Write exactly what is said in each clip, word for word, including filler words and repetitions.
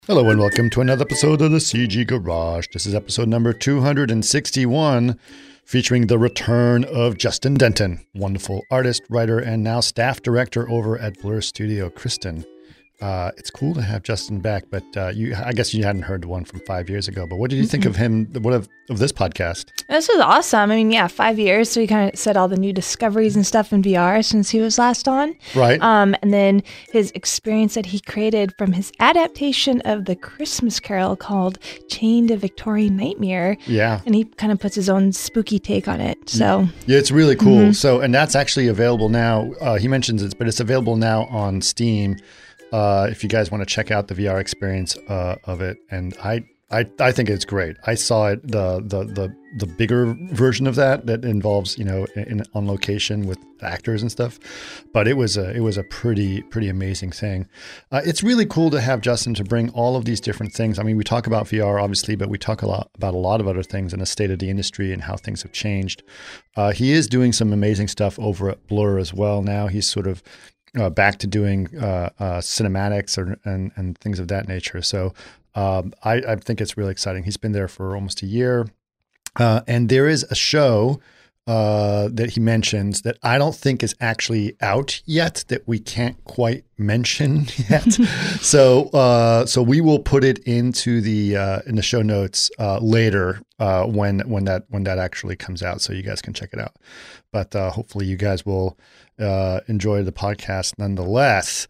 Hello and welcome to another episode of the C G Garage. This is episode number two hundred sixty-one, featuring the return of Justin Denton, wonderful artist, writer, and now staff director over at Blur Studio. Kristen, uh, it's cool to have Justin back, but uh, you, I guess you hadn't heard the one from five years ago. But what did you mm-hmm. think of him? What of, of this podcast? This was awesome. I mean, yeah, five years. So he kind of said all the new discoveries and stuff in V R since he was last on. Right. Um, and then his experience that he created from his adaptation of the Christmas Carol called Chained to Victorian Nightmare. Yeah. And he kind of puts his own spooky take on it. So yeah, it's really cool. Mm-hmm. So, and that's actually available now. Uh, he mentions it, but it's available now on Steam. Uh, if you guys want to check out the V R experience uh, of it, and I, I, I think it's great. I saw it the the the the bigger version of that that involves you know in, on location with actors and stuff, but it was a it was a pretty pretty amazing thing. Uh, it's really cool to have Justin to bring all of these different things. I mean, we talk about V R obviously, but we talk a lot about a lot of other things and the state of the industry and how things have changed. Uh, he is doing some amazing stuff over at Blur as well now. He's sort of Uh, back to doing uh, uh, cinematics or, and, and things of that nature. So um, I, I think it's really exciting. He's been there for almost a year. Uh, and there is a show uh, that he mentions that I don't think is actually out yet, that we can't quite mention yet. so uh, so we will put it into the uh, in the show notes uh, later uh, when when that when that actually comes out, so you guys can check it out. But uh, hopefully you guys will uh, enjoy the podcast nonetheless.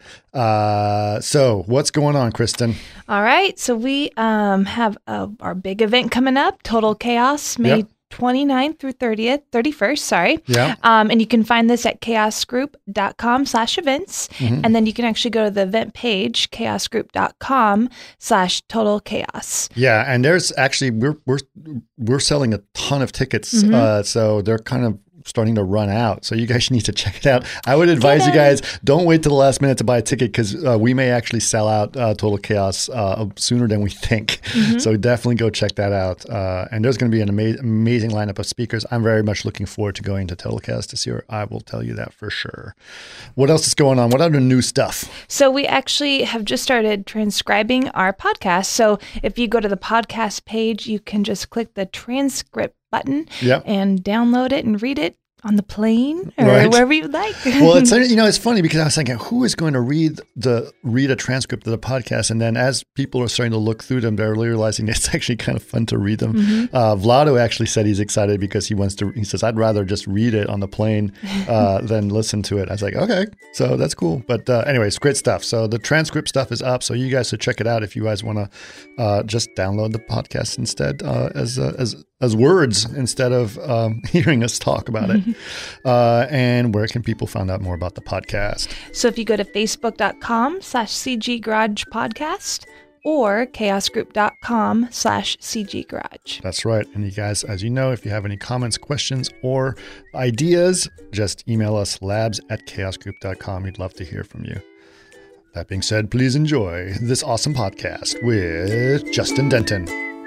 Uh, so what's going on, Kristen? All right. So we um, have uh, our big event coming up, Total Chaos, May yep. twenty-ninth through thirtieth, thirty-first, sorry. Yeah. Um, and you can find this at chaosgroup.com slash events. Mm-hmm. And then you can actually go to the event page, chaosgroup.com slash total chaos. Yeah. And there's actually, we're, we're, we're selling a ton of tickets. Mm-hmm. Uh, so they're kind of starting to run out. So you guys need to check it out. I would advise you guys, don't wait till the last minute to buy a ticket, because uh, we may actually sell out uh, Total Chaos uh, sooner than we think. Mm-hmm. So definitely go check that out. Uh, and there's going to be an ama- amazing lineup of speakers. I'm very much looking forward to going to Total Chaos this year. I will tell you that for sure. What else is going on? What other new stuff? So we actually have just started transcribing our podcast. So if you go to the podcast page, you can just click the transcript button yep. and download it and read it on the plane or right. wherever you'd like. Well, it's you know it's funny because I was thinking, who is going to read the read a transcript of the podcast? And then as people are starting to look through them, they're realizing it's actually kind of fun to read them. Mm-hmm. Uh, Vlado actually said he's excited because he wants to. He says, "I'd rather just read it on the plane uh, than listen to it." I was like, "Okay, so that's cool." But uh, anyways, great stuff. So the transcript stuff is up, so you guys should check it out if you guys want to uh, just download the podcast instead uh, as uh, as as words instead of um, hearing us talk about it. Uh, and where can people find out more about the podcast? So if you go to facebook.com slash CG Garage Podcast or chaosgroup.com slash CG Garage. That's right. And you guys, as you know, if you have any comments, questions, or ideas, just email us labs at chaosgroup dot com. We'd love to hear from you. That being said, please enjoy this awesome podcast with Justin Denton.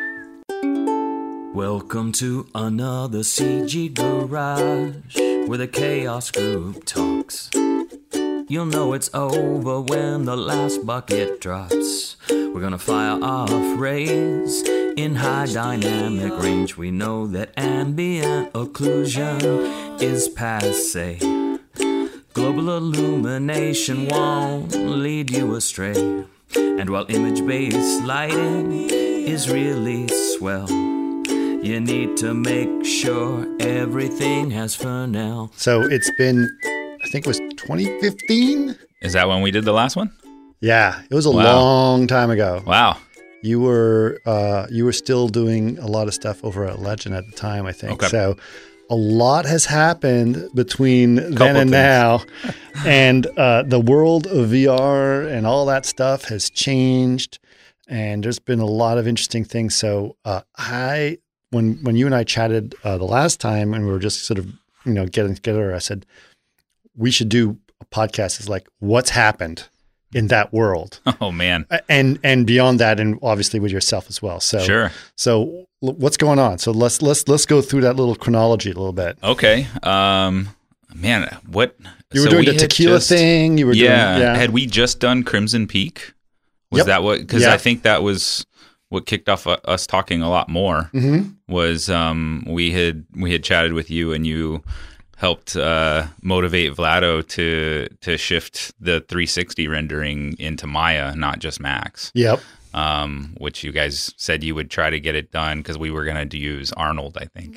Welcome to another C G Garage, where the Chaos Group talks. You'll know it's over when the last bucket drops. We're gonna fire off rays in high dynamic range. We know that ambient occlusion is passé. Global illumination won't lead you astray. And while image-based lighting is really swell, you need to make sure everything has Fresnel. So it's been, I think it was twenty fifteen? Is that when we did the last one? Yeah, it was a Wow. long time ago. Wow. You were uh, you were still doing a lot of stuff over at Legend at the time, I think. Okay. So a lot has happened between then Couple and things. now. And uh, the world of V R and all that stuff has changed. And there's been a lot of interesting things. So uh, I... When when you and I chatted uh, the last time and we were just sort of, you know, getting together, I said, we should do a podcast is like, what's happened in that world? Oh, man. And and beyond that, and obviously with yourself as well. So Sure. So what's going on? So let's let's let's go through that little chronology a little bit. Okay. Um, man, what? You were so doing we the had tequila just- thing. You were yeah, doing, yeah. Had we just done Crimson Peak? Was Yep. that what? Because Yeah. I think that was what kicked off uh, us talking a lot more. Mm-hmm. Was um, we had we had chatted with you and you helped uh, motivate Vlado to to shift the three sixty rendering into Maya, not just Max. Yep. Um, which you guys said you would try to get it done because we were going to use Arnold, I think,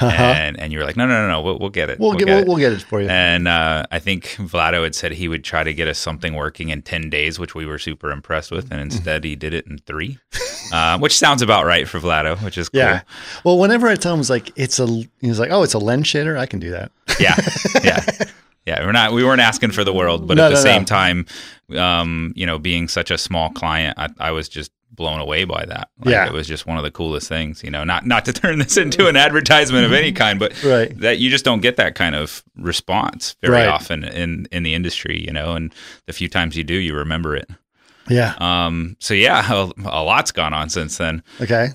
and and you were like, no, no, no, no, we'll, we'll get it. We'll, get, get we'll, it. we'll get it for you. And uh, I think Vlado had said he would try to get us something working in ten days, which we were super impressed with, and instead he did it in three, uh, which sounds about right for Vlado, which is cool. Yeah. Well, whenever I tell him, it's like, it's a, he's like, oh, it's a lens shader. I can do that. Yeah, yeah, yeah. We're not, we weren't asking for the world, but No, at the no, same no. time, um, you know, being such a small client, I, I was just blown away by that. Like, Yeah. it was just one of the coolest things. You know, not not to turn this into an advertisement of any kind, but Right. that you just don't get that kind of response very Right. often in in the industry. You know, and the few times you do, you remember it. Yeah. Um, so yeah, a, a lot's gone on since then. Okay.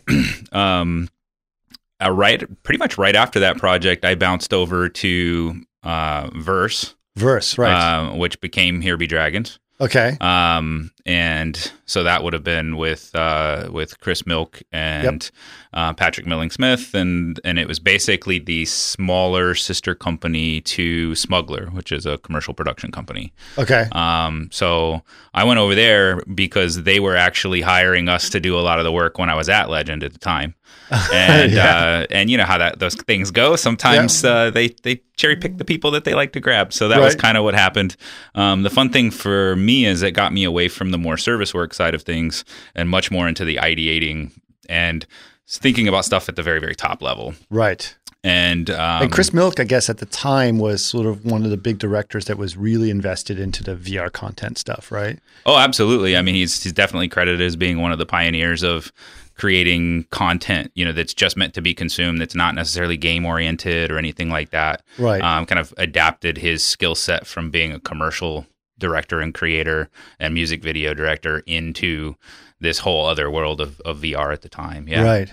Um, uh, right, pretty much right after that project, I bounced over to uh, Verse, Verse. Right. uh, which became Here Be Dragons. okay. Um, and so that would have been with uh, with Chris Milk and uh, Patrick Milling Smith, and and it was basically the smaller sister company to Smuggler, which is a commercial production company. Okay. Um, so I went over there because they were actually hiring us to do a lot of the work when I was at Legend at the time. And Yeah. uh, and you know how that those things go. Sometimes uh, they they cherry pick the people that they like to grab. So that was Right. kind of what happened. Um, the fun thing for me is it got me away from the more service work side of things and much more into the ideating and thinking about stuff at the very very top level. Right. And um, And Chris Milk, I guess, at the time was sort of one of the big directors that was really invested into the V R content stuff, right? Oh, absolutely. I mean, he's he's definitely credited as being one of the pioneers of creating content, you know, that's just meant to be consumed, that's not necessarily game oriented or anything like that. Right. Um, kind of adapted his skill set from being a commercial director and creator and music video director into this whole other world of, of V R at the time. Yeah. Right.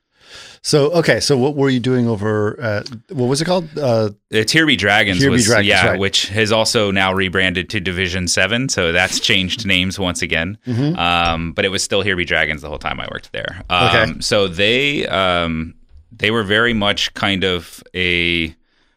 So, okay. So what were you doing over at, what was it called? Uh, It's Here Be Dragons. Here Be was, Dragons, yeah, right. which has also now rebranded to Division seven. So that's changed names once again. Mm-hmm. Um, but it was still Here Be Dragons the whole time I worked there. Um, Okay. So they um, they were very much kind of a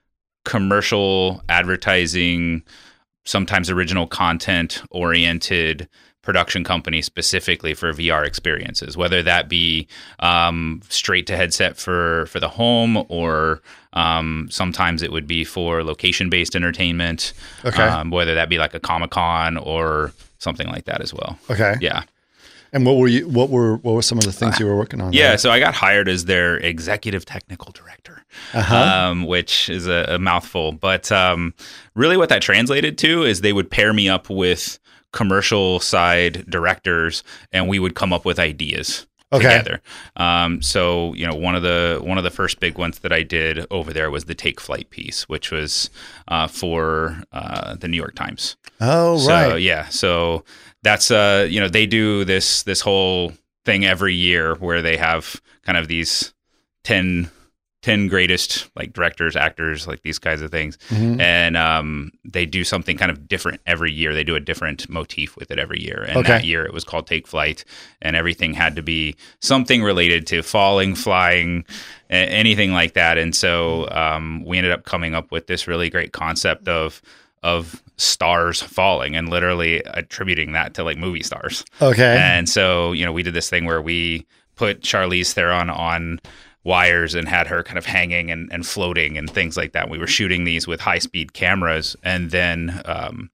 commercial advertising, sometimes original content oriented production company specifically for V R experiences, whether that be um, straight to headset for, for the home, or um, sometimes it would be for location based entertainment. Okay. Um, whether that be like a Comic-Con or something like that as well. okay. Yeah. And what were you, what were, what were some of the things you were working on? Yeah, there? so I got hired as their executive technical director, Uh-huh. um, which is a, a mouthful. But um, really what that translated to is they would pair me up with commercial side directors and we would come up with ideas Okay. together. Um, so, you know, one of the one of the first big ones that I did over there was the Take Flight piece, which was uh, for uh, the New York Times. Oh, So right. yeah, so that's uh you know they do this this whole thing every year where they have kind of these ten, ten greatest like directors, actors, like these kinds of things, Mhm. and um they do something kind of different every year. They do a different motif with it every year, and Okay. that year it was called Take Flight, and everything had to be something related to falling, flying, a- anything like that. And so um we ended up coming up with this really great concept of of stars falling and literally attributing that to like movie stars. Okay. And so, you know, we did this thing where we put Charlize Theron on wires and had her kind of hanging and, and floating and things like that. We were shooting these with high speed cameras and then um,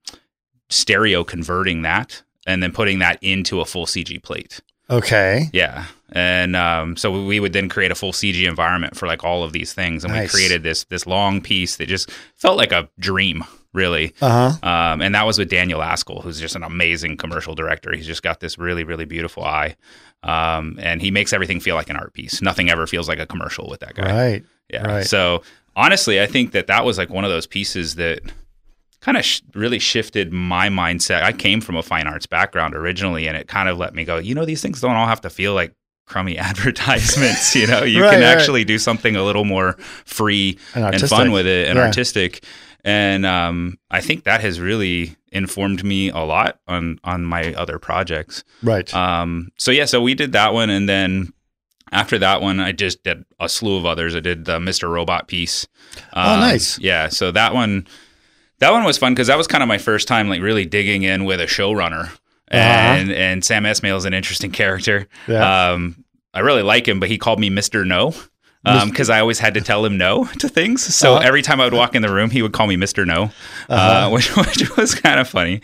stereo converting that and then putting that into a full C G plate. Okay. Yeah. And um, so we would then create a full C G environment for like all of these things. And Nice. we created this this long piece that just felt like a dream, really. Uh huh. Um, and that was with Daniel Askell, who's just an amazing commercial director. He's just got this really, really beautiful eye. Um, and he makes everything feel like an art piece. Nothing ever feels like a commercial with that guy. Right. Yeah. right. So honestly, I think that that was like one of those pieces that kind of sh- really shifted my mindset. I came from a fine arts background originally, and it kind of let me go, you know, these things don't all have to feel like crummy advertisements. You know, you Right, can right. actually do something a little more free And and, artistic. fun with it and Yeah. artistic. And um, I think that has really informed me a lot on on my other projects. Right. Um, so yeah, so we did that one, and then after that one, I just did a slew of others. I did the Mister Robot piece. Um, oh, nice. Yeah, so that one, that one was fun because that was kind of my first time like really digging in with a showrunner. And uh-huh. and Sam Esmail is an interesting character. Yeah. Um, I really like him, but he called me Mister No. Because um, I always had to tell him no to things. So uh-huh. every time I would walk in the room, he would call me Mister No, uh-huh. uh, which, which was kind of funny.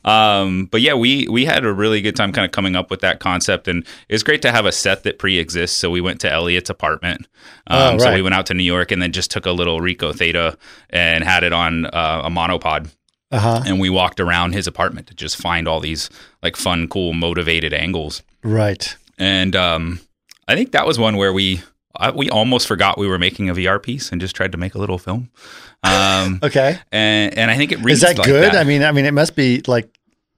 Um, but yeah, we we had a really good time kind of coming up with that concept. And it was great to have a set that pre-exists. So we went to Elliot's apartment. Um, oh, right. So we went out to New York and then just took a little Rico Theta and had it on uh, a monopod. Uh-huh. And we walked around his apartment to just find all these like fun, cool, motivated angles. Right. And um, I think that was one where we... I, we almost forgot we were making a V R piece and just tried to make a little film. Um, okay, and and I think it reads is that like good? That. I mean, I mean, it must be like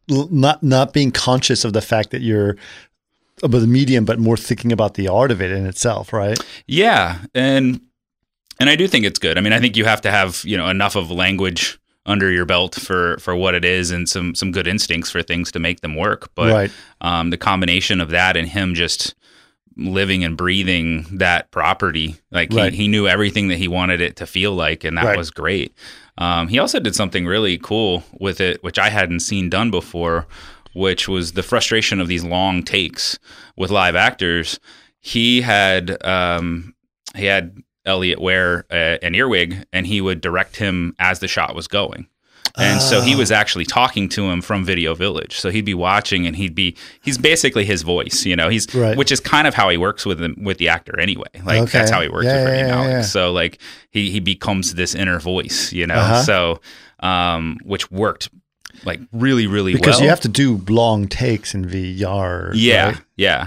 not not being conscious of the fact that you're about the medium, but more thinking about the art of it in itself, right? Yeah, and and I do think it's good. I mean, I think you have to have you know enough of language under your belt for for what it is, and some some good instincts for things to make them work. But right. um, the combination of that and him just living and breathing that property, like right. he, he knew everything that he wanted it to feel like, and that right. was great. Um, he also did something really cool with it, which I hadn't seen done before, which was the frustration of these long takes with live actors. He had um, he had Elliot wear a, an earwig, and he would direct him as the shot was going. And oh. so he was actually talking to him from Video Village. So he'd be watching, and he'd be, he's basically his voice, you know, he's, right. which is kind of how he works with the, with the actor anyway. Like okay. that's how he works yeah, with Rami yeah, Malek. Yeah. So like he, he becomes this inner voice, you know, uh-huh. so, um, which worked like really, really because well. Because you have to do long takes in V R. Yeah. Right? Yeah.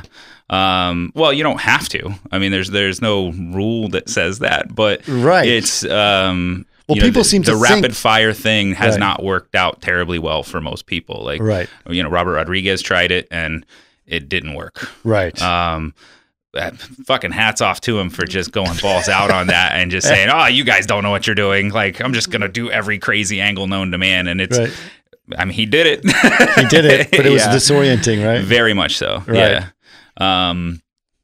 Um, well, you don't have to. I mean, there's, there's no rule that says that, but right. it's, um, Well, you know, people the, seem to the think, rapid fire thing has right. not worked out terribly well for most people. Like, right. you know, Robert Rodriguez tried it and it didn't work. Right. Um, fucking hats off to him for just going balls out on that and just saying, "Oh, you guys don't know what you're doing. Like, I'm just gonna do every crazy angle known to man." And it's, right. I mean, he did it. He did it, but it was yeah. disorienting, right? Very much so. Right. Yeah. Um.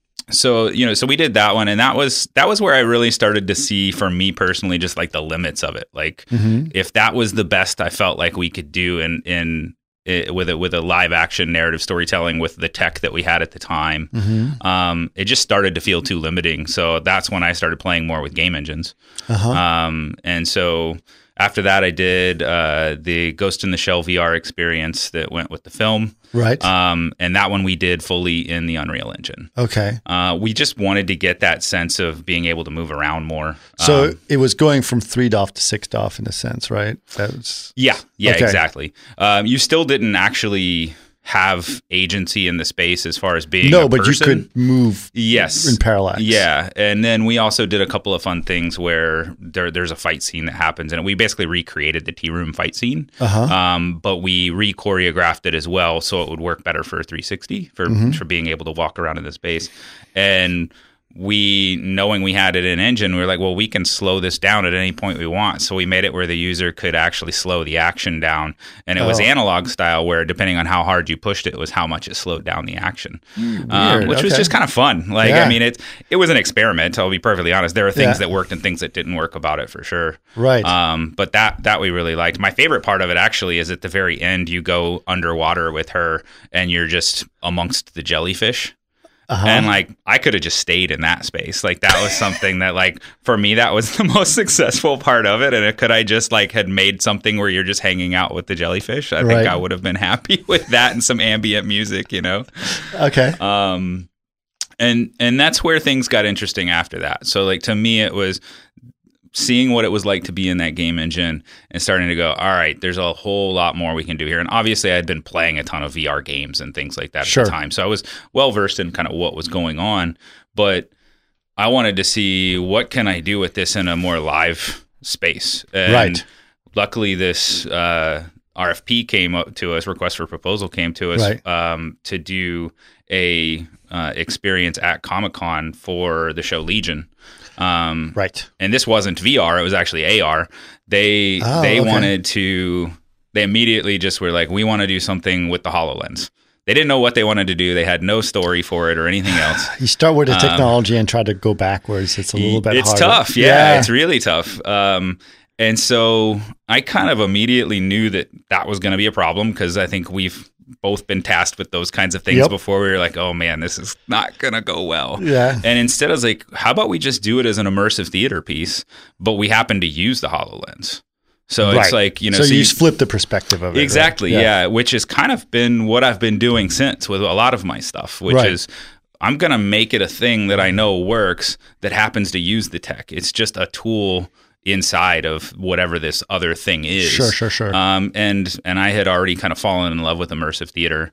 So, you know, so we did that one, and that was that was where I really started to see, for me personally, just like the limits of it. Like, mm-hmm. if that was the best I felt like we could do in in it, with it with a live action narrative storytelling with the tech that we had at the time, mm-hmm. um, it just started to feel too limiting. So that's when I started playing more with game engines. Uh-huh. Um, and so after that, I did uh, the Ghost in the Shell V R experience that went with the film. Right. Um, and that one we did fully in the Unreal Engine. Okay. Uh, we just wanted to get that sense of being able to move around more. So um, it was going from three D O F to six D O F in a sense, right? That was yeah, yeah, okay. exactly. Um, you still didn't actually have agency in the space as far as being no, a but person. you could move yes in parallax. Yeah, and then we also did a couple of fun things where there, there's a fight scene that happens, and we basically recreated the tea room fight scene, uh-huh. um, but we re-choreographed it as well so it would work better for three sixty for mm-hmm. for being able to walk around in the space. And we, knowing we had it in engine, we were like, well, we can slow this down at any point we want. So we made it where the user could actually slow the action down. And it oh. was analog style, where depending on how hard you pushed it, it was how much it slowed down the action, mm, um, which okay. was just kind of fun. Like, yeah. I mean, it, it was an experiment. I'll be perfectly honest. There are things yeah. that worked and things that didn't work about it for sure. Right. Um, but that, that we really liked. My favorite part of it actually is at the very end, you go underwater with her and you're just amongst the jellyfish. Uh-huh. And like, I could have just stayed in that space. Like, that was something that, like, for me, that was the most successful part of it. And it, could I just like had made something where you're just hanging out with the jellyfish, I right. think I would have been happy with that and some ambient music, you know? Okay. Um, and and that's where things got interesting after that. So like, to me, it was seeing what it was like to be in that game engine and starting to go, all right, there's a whole lot more we can do here. And obviously I had been playing a ton of V R games and things like that sure. at the time. So I was well versed in kind of what was going on, but I wanted to see what can I do with this in a more live space. And right. luckily this, uh, R F P came up to us, request for proposal came to us Right. um, to do a uh, experience at Comic-Con for the show Legion. Um, Right. and this wasn't V R; it was actually A R. They Oh, they okay. wanted to. They immediately just were like, "We want to do something with the HoloLens." They didn't know what they wanted to do. They had no story for it or anything else. You start with the Um, technology and try to go backwards. It's a little bit It's harder. tough. Yeah, it's really tough. Um, and so I kind of immediately knew that that was going to be a problem because I think we've both been tasked with those kinds of things Yep. before. We were like, oh man, this is not going to go well. Yeah. And instead I was like, how about we just do it as an immersive theater piece, but we happen to use the HoloLens. So it's Right. like, you know, so, so you you- just flip the perspective of it. right? Exactly, yeah. Which has kind of been what I've been doing since with a lot of my stuff, which Right. is I'm going to make it a thing that I know works that happens to use the tech. It's just a tool inside of whatever this other thing is. Sure, sure, sure. Um, and and I had already kind of fallen in love with immersive theater.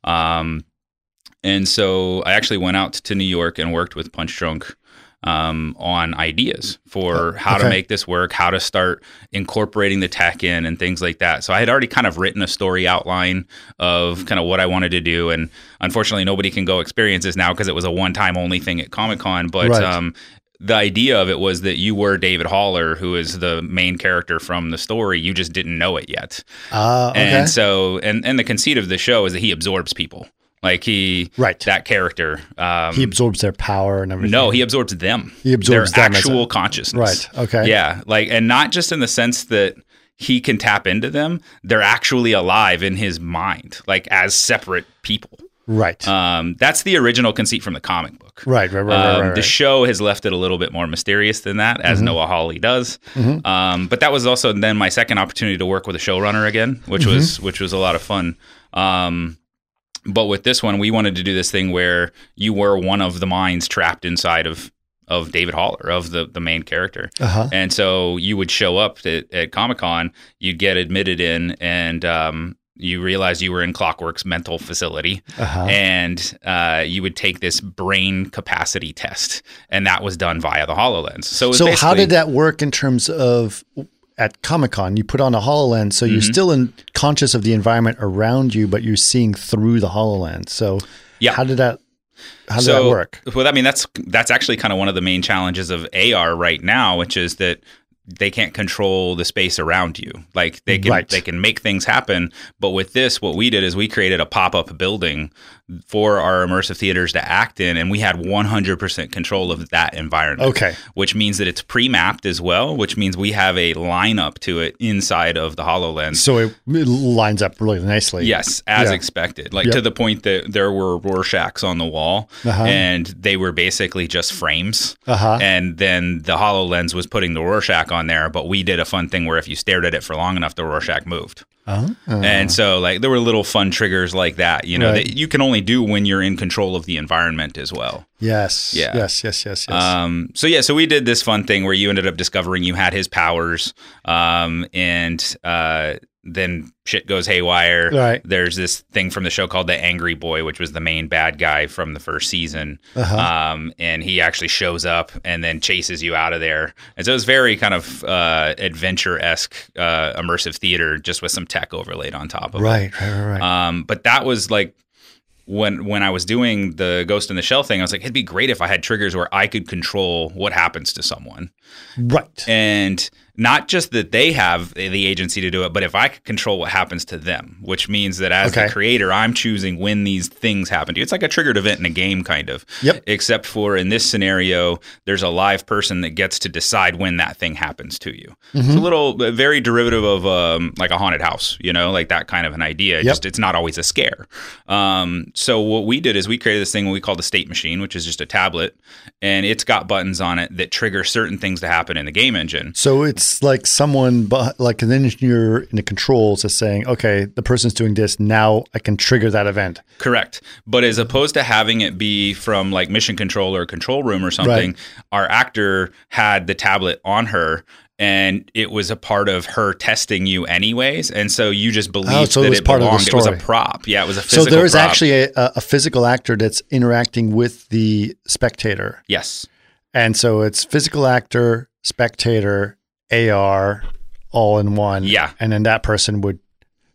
Um, and so I actually went out to New York and worked with Punch Drunk um, on ideas for how to Okay. make this work, how to start incorporating the tech in and things like that. So I had already kind of written a story outline of kind of what I wanted to do. And unfortunately, nobody can go experience this now because it was a one-time only thing at Comic-Con. But Right. um, the idea of it was that you were David Haller, who is the main character from the story. You just didn't know it yet. Ah, okay. And so, and, and the conceit of the show is that he absorbs people. Like he, Right. that character. Um, he absorbs their power and everything. no, he absorbs them. He absorbs their them as actual a- consciousness. Right, okay. Yeah, like, and not just in the sense that he can tap into them; they're actually alive in his mind, like as separate people. Right. Um, that's the original conceit from the comic book. right, right, right, right, Um, right, right. The show has left it a little bit more mysterious than that, as Mm-hmm. Noah Hawley does. Um, but that was also then my second opportunity to work with a showrunner again, which Mm-hmm. was which was a lot of fun. Um, but with this one, we wanted to do this thing where you were one of the minds trapped inside of of David Haller, of the the main character. Uh-huh. And so you would show up at, at Comic-Con, you'd get admitted in, and um, you realize you were in Clockwork's mental facility, Uh-huh. and uh, you would take this brain capacity test, and that was done via the HoloLens. So, it was So how basically- did that work in terms of at Comic-Con? You put on a HoloLens, so you're Mm-hmm. still in, conscious of the environment around you, but you're seeing through the HoloLens. So Yeah. how did that how did so, that work? Well, I mean, that's that's actually kind of one of the main challenges of A R right now, which is that they can't control the space around you. Like they can Right. they can make things happen, but with this, what we did is we created a pop-up building for our immersive theaters to act in, and we had one hundred percent control of that environment. Okay. Which means that it's pre-mapped as well, which means we have a lineup to it inside of the HoloLens. So it, it lines up really nicely. Yes, as Yeah. expected. Like Yep. to the point that there were Rorschachs on the wall, Uh-huh. and they were basically just frames. Uh-huh. And then the HoloLens was putting the Rorschach on there, but we did a fun thing where if you stared at it for long enough, the Rorschach moved. Uh-huh. And so, like, there were little fun triggers like that, you know, Right. that you can only do when you're in control of the environment as well. Yes. Yeah. Yes, yes, yes, yes. Um, so yeah, so we did this fun thing where you ended up discovering you had his powers, um, and uh, then shit goes haywire. Right. There's this thing from the show called the Angry Boy, which was the main bad guy from the first season, Uh-huh. um, and he actually shows up and then chases you out of there. And so it was very kind of uh, adventure esque, uh, immersive theater, just with some tech overlaid on top of it. right, right, right, right. Um, but that was like when when I was doing the Ghost in the Shell thing, I was like, it'd be great if I had triggers where I could control what happens to someone. right. And not just that they have the agency to do it, but if I could control what happens to them, which means that as Okay. the creator, I'm choosing when these things happen to you. It's like a triggered event in a game, kind of. Yep. Except for in this scenario, there's a live person that gets to decide when that thing happens to you. Mm-hmm. It's a little very derivative of um, like a haunted house, you know, like that kind of an idea. Yep. Just it's not always a scare. Um, so what we did is we created this thing we call the state machine, which is just a tablet, and it's got buttons on it that trigger certain things to happen in the game engine. So it's like someone, bu- like an engineer in the controls is saying, okay, the person's doing this. Now I can trigger that event. Correct. But as opposed to having it be from like mission control or control room or something, Right. our actor had the tablet on her, and it was a part of her testing you anyways. And so you just believed Oh, so it that was it part of the belonged. It was a story. prop. Yeah, it was a So physical there is prop. actually a, a physical actor that's interacting with the spectator. Yes. And so it's physical actor, spectator, A R, all in one. Yeah. And then that person would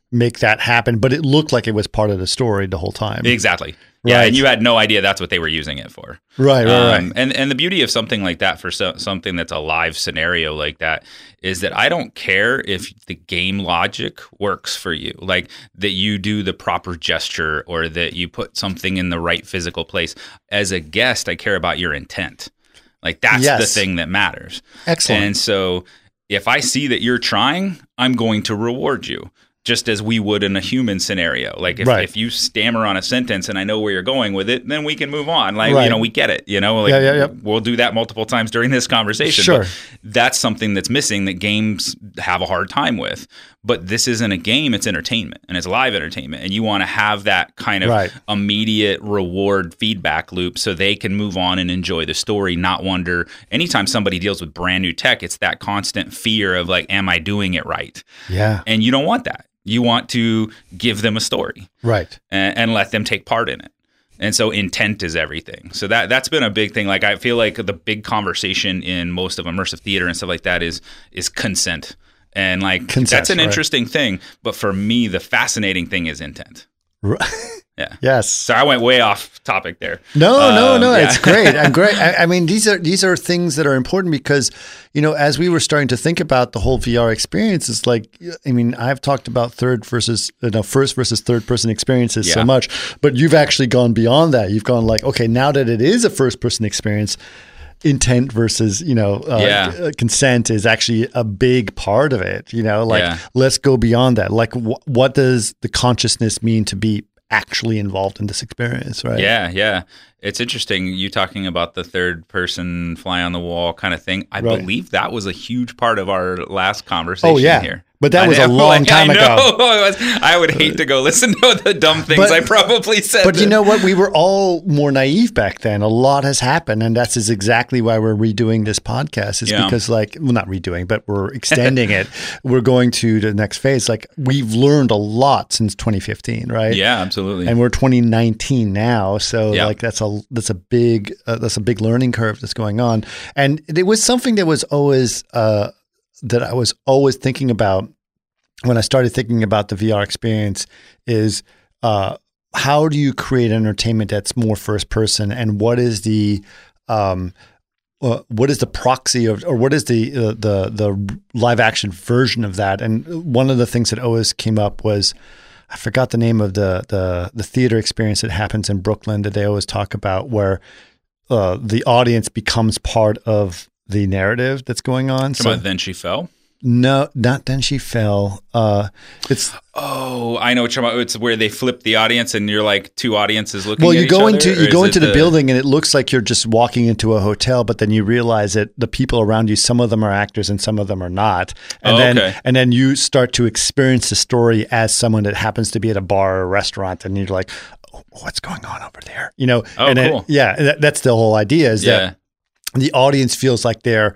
make that happen, but it looked like it was part of the story the whole time. Exactly. Yeah, Right. and you had no idea that's what they were using it for. Right, right, Um, right. And and the beauty of something like that for so, something that's a live scenario like that is that I don't care if the game logic works for you, like that you do the proper gesture or that you put something in the right physical place. As a guest, I care about your intent. Like that's Yes. the thing that matters. Excellent. And so if I see that you're trying, I'm going to reward you. Just as we would in a human scenario. Like if, Right. if you stammer on a sentence and I know where you're going with it, then we can move on. Like, Right. you know, we get it, you know, like Yeah, yeah, yeah. we'll do that multiple times during this conversation. Sure. But that's something that's missing that games have a hard time with. But this isn't a game, it's entertainment and it's live entertainment. And you want to have that kind of Right. immediate reward feedback loop so they can move on and enjoy the story, not wonder anytime somebody deals with brand new tech, it's that constant fear of like, am I doing it right? Yeah. And you don't want that. You want to give them a story Right. and, and let them take part in it. And so intent is everything. So that that's been a big thing. Like I feel like the big conversation in most of immersive theater and stuff like that is is consent. And like Consent, that's an right. interesting thing. But for me, the fascinating thing is intent. Right. Yeah. Yes. So I went way off topic there. No, no, Um, no. yeah. It's great. I'm great. I, I mean, these are these are things that are important because, you know, as we were starting to think about the whole V R experience, it's like, I mean, I've talked about third versus, you know, first versus third person experiences so Yeah. much, but you've actually gone beyond that. You've gone like, okay, now that it is a first person experience, intent versus, you know, uh, Yeah. uh, consent is actually a big part of it. You know, like Yeah. let's go beyond that. Like, wh- what does the consciousness mean to be actually involved in this experience, right? Yeah, yeah. It's interesting you talking about the third person fly on the wall kind of thing. I Right. believe that was a huge part of our last conversation Oh, yeah. here. But that I was a know, long like, time I know. ago. It was- I would hate to go listen to the dumb things But- I probably said. But you then. know what? We were all more naive back then. A lot has happened, and that's is exactly why we're redoing this podcast. Is Yeah. because, like, well, not redoing, but we're extending it. We're going to the next phase. Like, we've learned a lot since twenty fifteen, right? Yeah, absolutely. And we're twenty nineteen now, so Yeah. like that's a that's a big uh, that's a big learning curve that's going on. And it was something that was always uh, that I was always thinking about when I started thinking about the V R experience is uh, how do you create entertainment that's more first person, and what is the um, uh, what is the proxy of, or what is the uh, the the live action version of that? And one of the things that always came up was I forgot the name of the the the theater experience that happens in Brooklyn that they always talk about, where uh, the audience becomes part of the narrative that's going on. Come on, then she fell. No, not Then She Fell. Uh, it's Oh, I know what you're talking about. It's where they flip the audience and you're like two audiences looking well, at you each go other, into or you is go it into the, building and it looks like you're just walking into a hotel, but then you realize that the people around you, some of them are actors and some of them are not, and Oh, then okay. and then you start to experience the story as someone that happens to be at a bar or a restaurant, and you're like, oh, what's going on over there? You know? Oh, and then, cool. yeah, and that, that's the whole idea is Yeah. that the audience feels like they're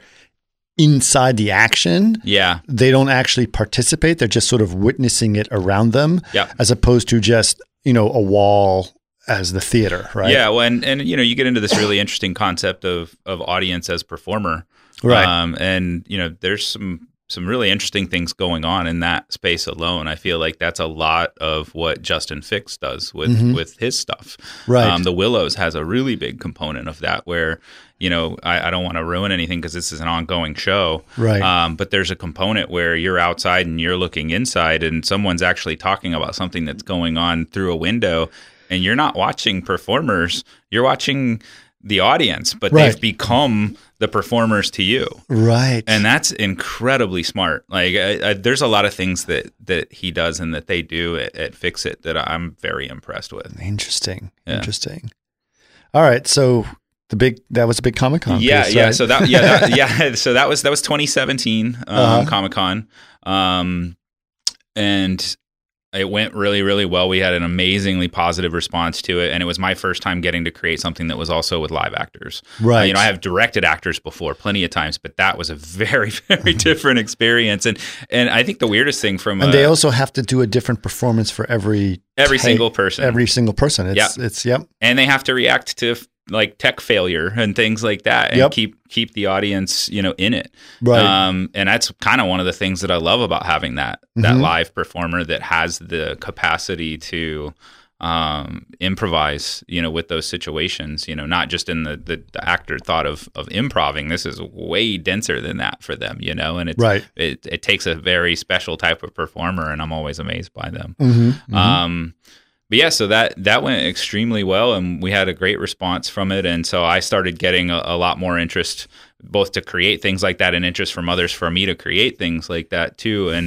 inside the action. Yeah. They don't actually participate. They're just sort of witnessing it around them, Yeah. as opposed to just, you know, a wall as the theater, right? Yeah, well, and, and you know, you get into this really interesting concept of of audience as performer, Right. Um, and you know, there's some some really interesting things going on in that space alone. I feel like that's a lot of what Justin Fix does with Mhm. with his stuff. Right. Um, the Willows has a really big component of that, where you know, I, I don't want to ruin anything because this is an ongoing show, Right. Um, but there's a component where you're outside and you're looking inside, and someone's actually talking about something that's going on through a window. And you're not watching performers, you're watching the audience, but Right. they've become the performers to you. Right. And that's incredibly smart. Like I, I, there's a lot of things that, that he does and that they do at, at Fix It that I'm very impressed with. Interesting. Yeah. Interesting. All right. So the big that was a big Comic Con. Yeah, piece, yeah. right? So that, yeah, that, yeah. So that was that was twenty seventeen um, Uh-huh. Comic Con, um, and it went really, really well. We had an amazingly positive response to it, and it was my first time getting to create something that was also with live actors. Right. Uh, you know, I have directed actors before plenty of times, but that was a very, very different experience. And and I think the weirdest thing from and uh, they also have to do a different performance for every every type- single person, every single person. It's Yeah. it's yep. and they have to react to like tech failure and things like that, and Yep. keep keep the audience, you know, in it. Right. Um, and that's kind of one of the things that I love about having that that Mhm. live performer that has the capacity to um, improvise, you know, with those situations. You know, not just in the the, the actor thought of of improving. This is way denser than that for them. You know, and it's, Right. it it takes a very special type of performer, and I'm always amazed by them. Mm-hmm. Um, but yeah, so that that went extremely well, and we had a great response from it. And so I started getting a, a lot more interest, both to create things like that, and interest from others for me to create things like that too. And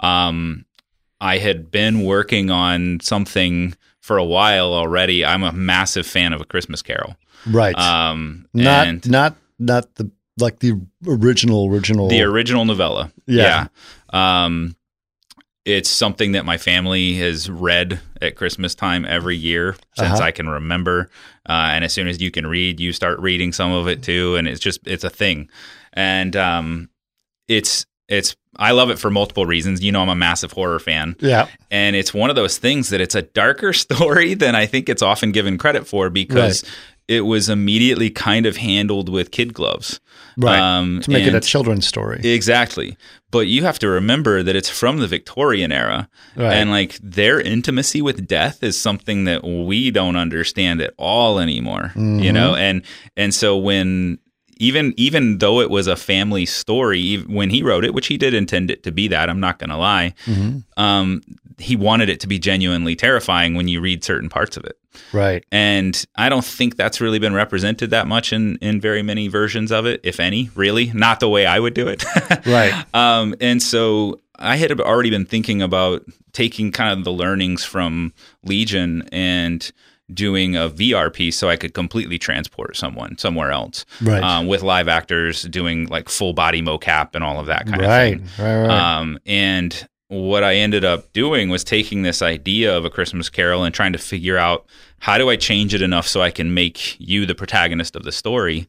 um, I had been working on something for a while already. I'm a massive fan of A Christmas Carol. Right. Um, not and not not the like the original original the original novella. Yeah. Yeah. Um, it's something that my family has read at Christmas time every year since Uh-huh. I can remember. Uh, and as soon as you can read, you start reading some of it too. And it's just, it's a thing. And um, it's, it's, I love it for multiple reasons. You know, I'm a massive horror fan. Yeah. And it's one of those things that it's a darker story than I think it's often given credit for, because Right. it was immediately kind of handled with kid gloves. Right. Um, to make it a and- children's story. Exactly. But you have to remember that it's from the Victorian era. Right. And like their intimacy with death is something that we don't understand at all anymore, Mm-hmm. you know? And and so when even even though it was a family story, ev- when he wrote it, which he did intend it to be that, I'm not going to lie, Mm-hmm. um, he wanted it to be genuinely terrifying when you read certain parts of it. Right. And I don't think that's really been represented that much in, in very many versions of it, if any, really. Not the way I would do it. Right. Um, and so I had already been thinking about taking kind of the learnings from Legion and doing a V R piece so I could completely transport someone somewhere else. Right. Um, with live actors doing like full body mocap and all of that kind Right. of thing. Right. Right. Um, and what I ended up doing was taking this idea of A Christmas Carol and trying to figure out, how do I change it enough so I can make you the protagonist of the story?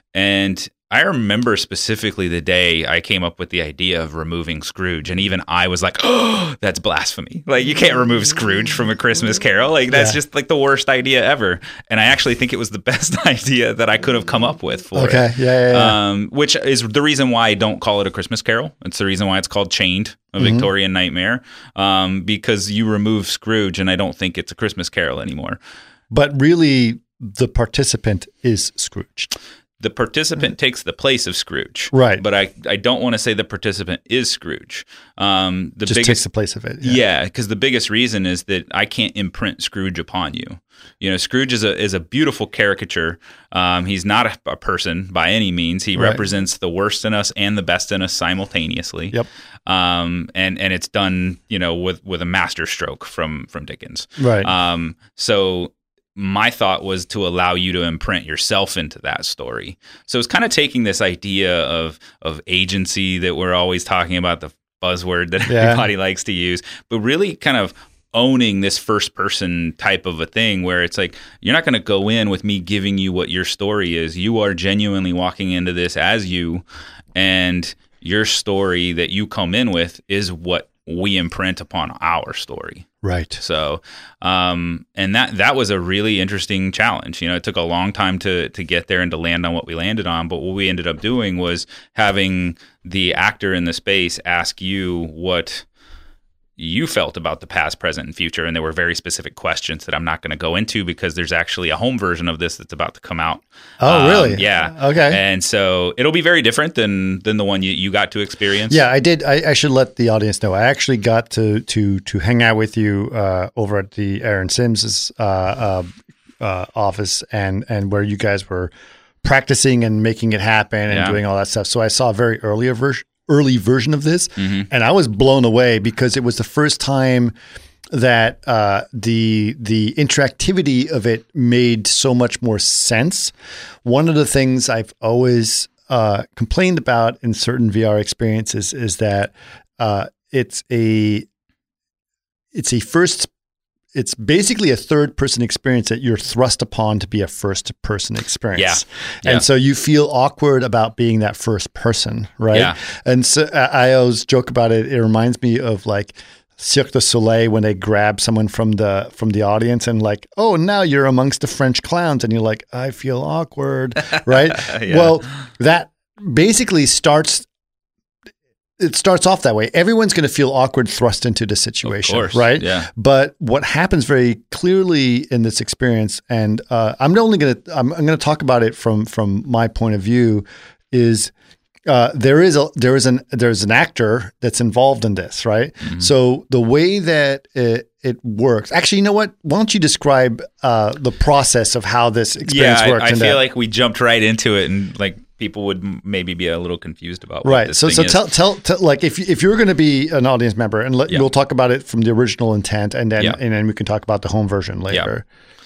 And I remember specifically the day I came up with the idea of removing Scrooge, and even I was like, "Oh, that's blasphemy! Like, you can't remove Scrooge from A Christmas Carol. Like, that's Yeah. just like the worst idea ever." And I actually think it was the best idea that I could have come up with for Okay. it. Yeah. Yeah. yeah. Um, which is the reason why I don't call it A Christmas Carol. It's the reason why it's called Chained, A Mm-hmm. Victorian Nightmare, um, because you remove Scrooge, and I don't think it's A Christmas Carol anymore. But really, the participant is Scrooged. The participant takes the place of Scrooge. Right. But I, I don't want to say the participant is Scrooge. Um, the Just biggest, takes the place of it. yeah, because the biggest reason is that I can't imprint Scrooge upon you. You know, Scrooge is a is a beautiful caricature. Um, he's not a, a person by any means. He Right. represents the worst in us and the best in us simultaneously. Yep. Um, and and it's done, you know, with with a master stroke from from Dickens. Right. Um, so my thought was to allow you to imprint yourself into that story. So it's kind of taking this idea of of agency that we're always talking about, the buzzword that Yeah. everybody likes to use, but really kind of owning this first person type of a thing where it's like, you're not going to go in with me giving you what your story is. You are genuinely walking into this as you, and your story that you come in with is what we imprint upon our story. Right. So, um, and that that was a really interesting challenge. You know, it took a long time to to get there and to land on what we landed on. But what we ended up doing was having the actor in the space ask you what you felt about the past, present, and future. And there were very specific questions that I'm not going to go into because there's actually a home version of this that's about to come out. Oh, Um, really? Yeah. Okay. And so it'll be very different than than the one you, you got to experience. Yeah, I did. I, I should let the audience know. I actually got to to to hang out with you uh, over at the Aaron Sims's uh, uh, uh, office, and and where you guys were practicing and making it happen and Yeah. doing all that stuff. So I saw a very early version early version of this, Mm-hmm. and I was blown away because it was the first time that uh, the the interactivity of it made so much more sense. One of the things I've always uh, complained about in certain V R experiences is that uh, it's a it's a first. It's basically a third person experience that you're thrust upon to be a first person experience. Yeah. And Yeah. so you feel awkward about being that first person, right? Yeah. And so I I always joke about it. It reminds me of like Cirque du Soleil when they grab someone from the from the audience and like, oh, now you're amongst the French clowns, and you're like, I feel awkward, right? Yeah. Well, that basically starts. It starts off that way. Everyone's going to feel awkward thrust into the situation, Of course, right? yeah. But what happens very clearly in this experience, and uh, I'm only going to I'm, I'm going to talk about it from from my point of view, is uh, there is a there is an there's an actor that's involved in this, right? Mm-hmm. So the way that it, it works, actually, you know what? Why don't you describe uh, the process of how this experience Yeah, I, works? I and feel that- like we jumped right into it, and like people would m- maybe be a little confused about what Right. this So, thing so is. tell, tell, tell, like, if if you're going to be an audience member, and let, Yeah. we'll talk about it from the original intent, and then Yeah. and then we can talk about the home version later.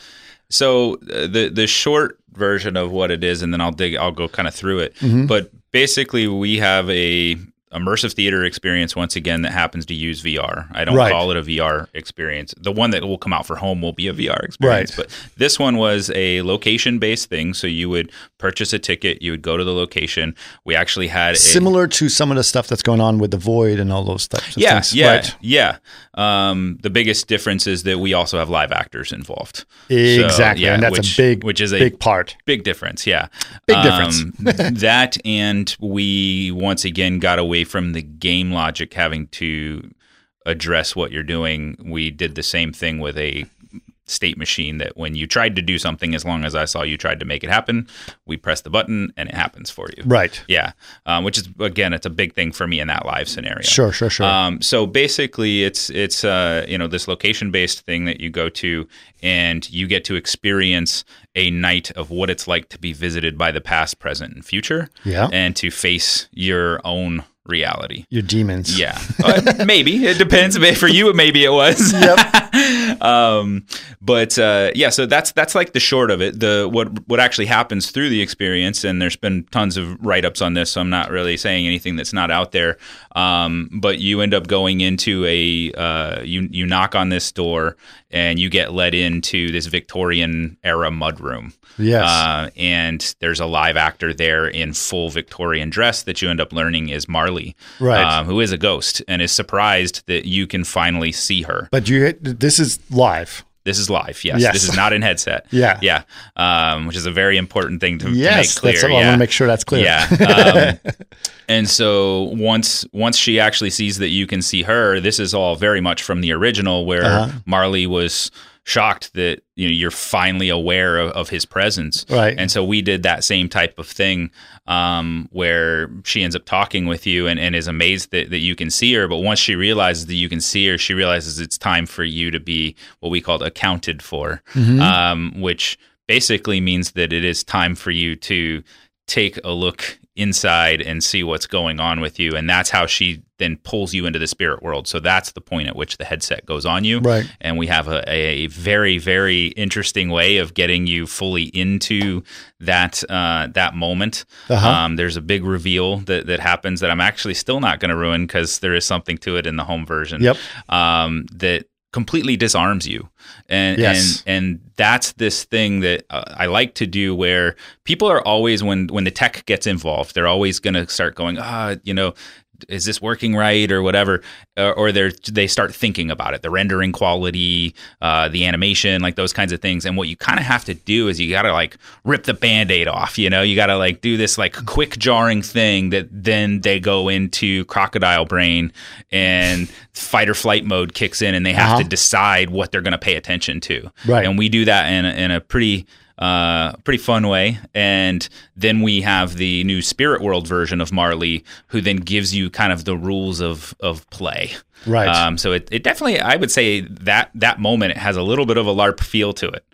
So uh, the the short version of what it is, and then I'll dig, I'll go kind of through it. Mm-hmm. But basically, we have a immersive theater experience once again that happens to use V R. I don't Right. call it a V R experience. The one that will come out for home will be a V R experience. Right. But this one was a location based thing. So you would purchase a ticket, you would go to the location. We actually had a, Similar to some of the stuff that's going on with the Void and all those types of yeah, things. yeah, Right. yeah. Um, the biggest difference is that we also have live actors involved. Exactly. So, yeah, and that's which, a big, which is a big part. big difference. Yeah, Big difference. Um, that, and we once again got away from the game logic having to address what you're doing. We did the same thing with a state machine that when you tried to do something, as long as I saw you tried to make it happen, we press the button and it happens for you. Right. Yeah. Um, which is, again, it's a big thing for me in that live scenario. Sure, sure, sure. Um, so basically, it's it's uh, you know, this location based thing that you go to, and you get to experience a night of what it's like to be visited by the past, present, and future. Yeah. And to face your own reality. Your demons. Yeah, uh, maybe it depends. For you, maybe it was. Yep. um, but uh, yeah, so that's that's like the short of it. The what what actually happens through the experience, and there's been tons of write ups on this, so I'm not really saying anything that's not out there. Um, but you end up going into a uh, you you knock on this door, and you get led into this Victorian era mudroom. Yes. Uh, and there's a live actor there in full Victorian dress that you end up learning is Marley, Right. um, who is a ghost, and is surprised that you can finally see her. But you, this is live. This is live, yes. Yes. This is not in headset. Yeah. Yeah, um, which is a very important thing to, Yes. to make clear. That's, I yeah. want to make sure that's clear. Yeah. Um, and so once once she actually sees that you can see her, this is all very much from the original, where Uh-huh. Marley was shocked that you know you're finally aware of, of his presence, Right. And so we did that same type of thing, um, where she ends up talking with you and, and is amazed that, that you can see her. But once she realizes that you can see her, she realizes it's time for you to be what we called accounted for, Mm-hmm. um, which basically means that it is time for you to take a look inside and see what's going on with you. And that's how she then pulls you into the spirit world. So that's the point at which the headset goes on you. Right. And we have a, a very, very interesting way of getting you fully into that uh, that moment. Uh-huh. Um, there's a big reveal that, that happens that I'm actually still not going to ruin, because there is something to it in the home version. Yep. Um, that completely disarms you. And Yes. and and that's this thing that uh, I like to do, where people are always, when when the tech gets involved, they're always going to start going, ah, you know, is this working right or whatever, uh, or they they start thinking about it, the rendering quality, uh, the animation, like those kinds of things. And what you kind of have to do is you got to like rip the Band-Aid off, you know, you got to like do this like quick jarring thing that then they go into crocodile brain and fight or flight mode kicks in, and they have Uh-huh. to decide what they're going to pay attention to. Right. And we do that in a, in a pretty uh pretty fun way. And then we have the new Spirit World version of Marley, who then gives you kind of the rules of of play. Right. Um, so it, it definitely, I would say that that moment, it has a little bit of a LARP feel to it.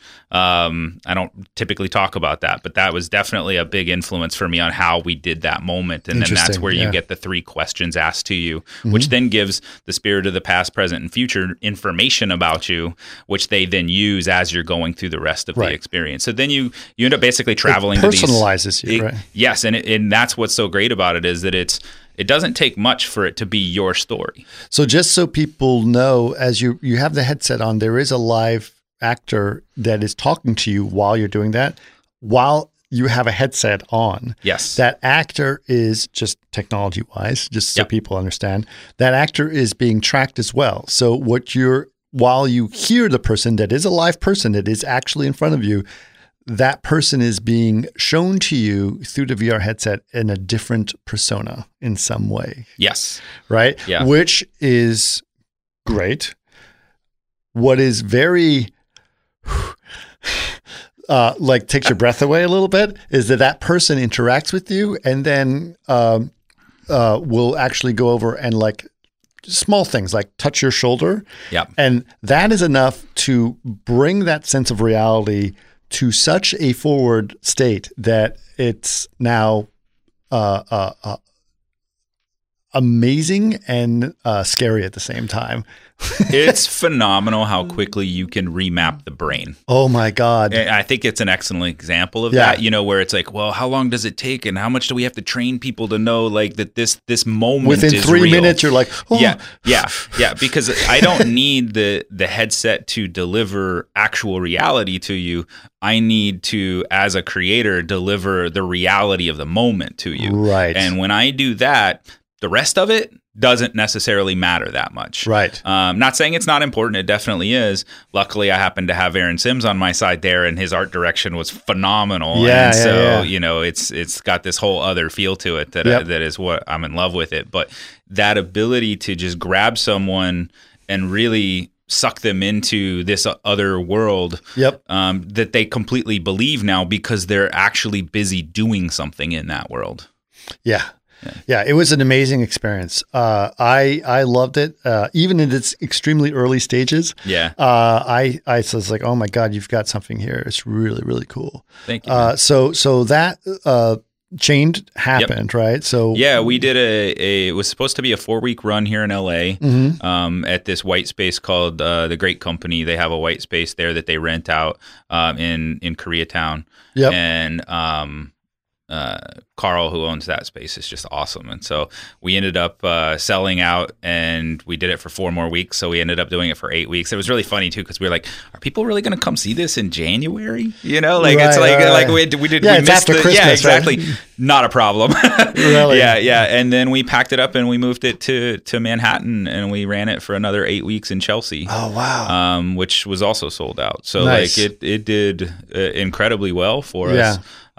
Um, I don't typically talk about that, but that was definitely a big influence for me on how we did that moment. And then that's Interesting, where yeah. you get the three questions asked to you, which then gives the spirit of the past, present, and future information about you, which they then use as you're going through the rest of Right. the experience. So then you you end up basically traveling to these. personalizes you, It- right? Yes, and it, and that's what's so great about it, is that it's it doesn't take much for it to be your story. So just so people know, as you you have the headset on, there is a live actor that is talking to you while you're doing that. While you have a headset on. Yes. That actor is just technology wise, just so Yep. people understand, that actor is being tracked as well. So what you're, while you hear the person that is a live person that is actually in front of you, that person is being shown to you through the V R headset in a different persona in some way, Yes. right? Yeah. Which is great. What is very uh, like takes your breath away a little bit is that that person interacts with you and then um, uh, will actually go over and like small things like touch your shoulder. Yeah. And that is enough to bring that sense of reality to such a forward state that it's now uh, uh, uh, amazing and uh, scary at the same time. It's phenomenal how quickly you can remap the brain. Oh my God. And I think it's an excellent example of Yeah. that, you know, where it's like, well, how long does it take and how much do we have to train people to know like that this this moment Within is three real? minutes, you're like, oh. Yeah, yeah, yeah. Because I don't need the the headset to deliver actual reality to you. I need to, as a creator, deliver the reality of the moment to you. Right. And when I do that, the rest of it doesn't necessarily matter that much. Right. Um, not saying it's not important. It definitely is. Luckily, I happen to have Aaron Sims on my side there, and his art direction was phenomenal. Yeah, and yeah, so yeah. you know, it's it's got this whole other feel to it that Yep. uh, that is what I'm in love with it. But that ability to just grab someone and really suck them into this other world Yep. um, that they completely believe now because they're actually busy doing something in that world. Yeah. Yeah, it was an amazing experience. Uh, I I loved it, uh, even in its extremely early stages. Yeah. Uh, I I was like, oh my God, you've got something here. It's really really cool. Thank you. Uh, so so that uh, Chained happened, right? So Yeah, we did a, a. It was supposed to be a four week run here in L A Mhm. um, at this white space called uh, the Great Company. They have a white space there that they rent out um, in in Koreatown. Yep. And um, uh, Carl, who owns that space, is just awesome. And so we ended up uh, selling out, and we did it for four more weeks. So we ended up doing it for eight weeks. It was really funny too because we were like, "Are people really going to come see this in January?" You know, like it's Right, like right, like right. we, we did. Yeah, we it's missed after the, Christmas, Yeah, right? exactly. Not a problem. Really? Yeah, yeah. And then we packed it up and we moved it to to Manhattan, and we ran it for another eight weeks in Chelsea. Oh wow. Um, which was also sold out. So Nice. like it it did uh, incredibly well for Yeah. us.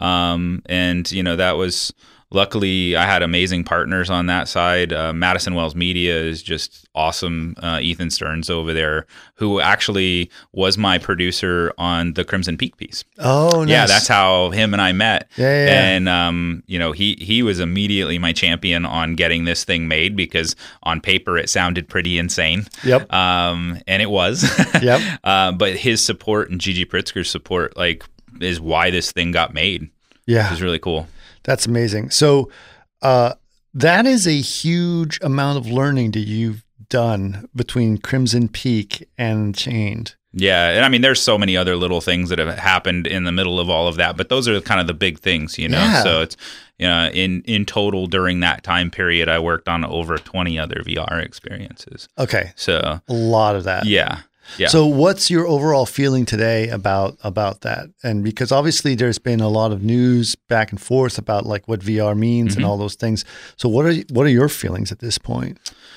Um, and you know that was luckily I had amazing partners on that side. Uh, Madison Wells Media is just awesome. Uh, Ethan Stearns over there, who actually was my producer on the Crimson Peak piece. oh nice. Yeah, that's how him and I met. Yeah, yeah, yeah. And um, you know, he he was immediately my champion on getting this thing made because on paper it sounded pretty insane. Yep. Um, and it was. Yep. Uh, but his support and Gigi Pritzker's support, like, is why this thing got made. Yeah. It was really cool. That's amazing. So uh, that is a huge amount of learning that you've done between Crimson Peak and Chained. Yeah, and I mean, there's so many other little things that have happened in the middle of all of that, but those are kind of the big things, you know. Yeah. So it's, you know, in in total during that time period, I worked on over twenty other V R experiences. Okay. So A lot of that. yeah, yeah. So what's your overall feeling today about about that? And because obviously there's been a lot of news back and forth about like what V R means Mm-hmm. and all those things. So what are what are your feelings at this point?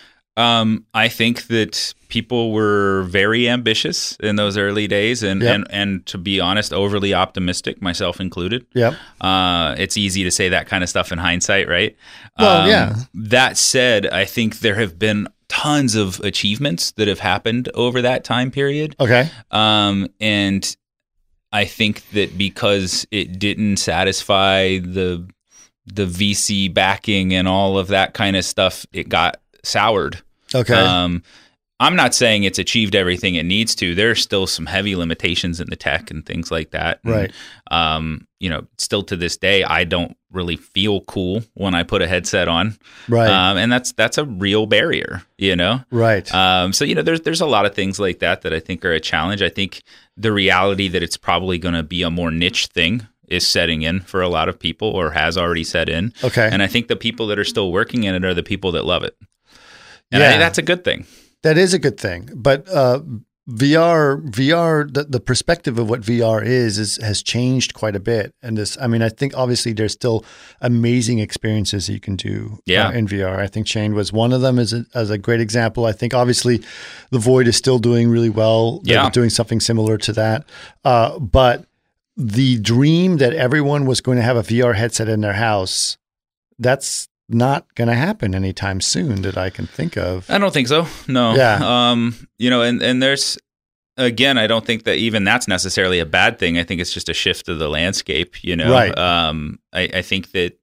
Um, I think that people were very ambitious in those early days, and Yep. and and to be honest, overly optimistic, myself included. Yep. Uh, it's easy to say that kind of stuff in hindsight, right? Well, yeah. That said, I think there have been tons of achievements that have happened over that time period. Okay. Um, and I think that because it didn't satisfy the the V C backing and all of that kind of stuff, it got soured. Okay. Um, I'm not saying it's achieved everything it needs to. There are still some heavy limitations in the tech and things like that. And, Right. Um, you know, still to this day, I don't really feel cool when I put a headset on. Right. Um, and that's that's a real barrier, you know? right. Um, so, you know, there's there's a lot of things like that that I think are a challenge. I think the reality that it's probably going to be a more niche thing is setting in for a lot of people, or has already set in. Okay. And I think the people that are still working in it are the people that love it. And I Yeah. think that's a good thing. That is a good thing. But uh, V R, V R, the, the perspective of what V R is, is has changed quite a bit. And this, I mean, I think obviously there's still amazing experiences you can do yeah. uh, in V R. I think Chained was one of them as a, as a great example. I think obviously The Void is still doing really well. They're yeah. doing something similar to that. Uh, but the dream that everyone was going to have a V R headset in their house, that's not going to happen anytime soon that I can think of. I don't think so. No. Yeah. Um, you know, and, and there's, again, I don't think that even that's necessarily a bad thing. I think it's just a shift of the landscape, you know? Right. Um, I, I think that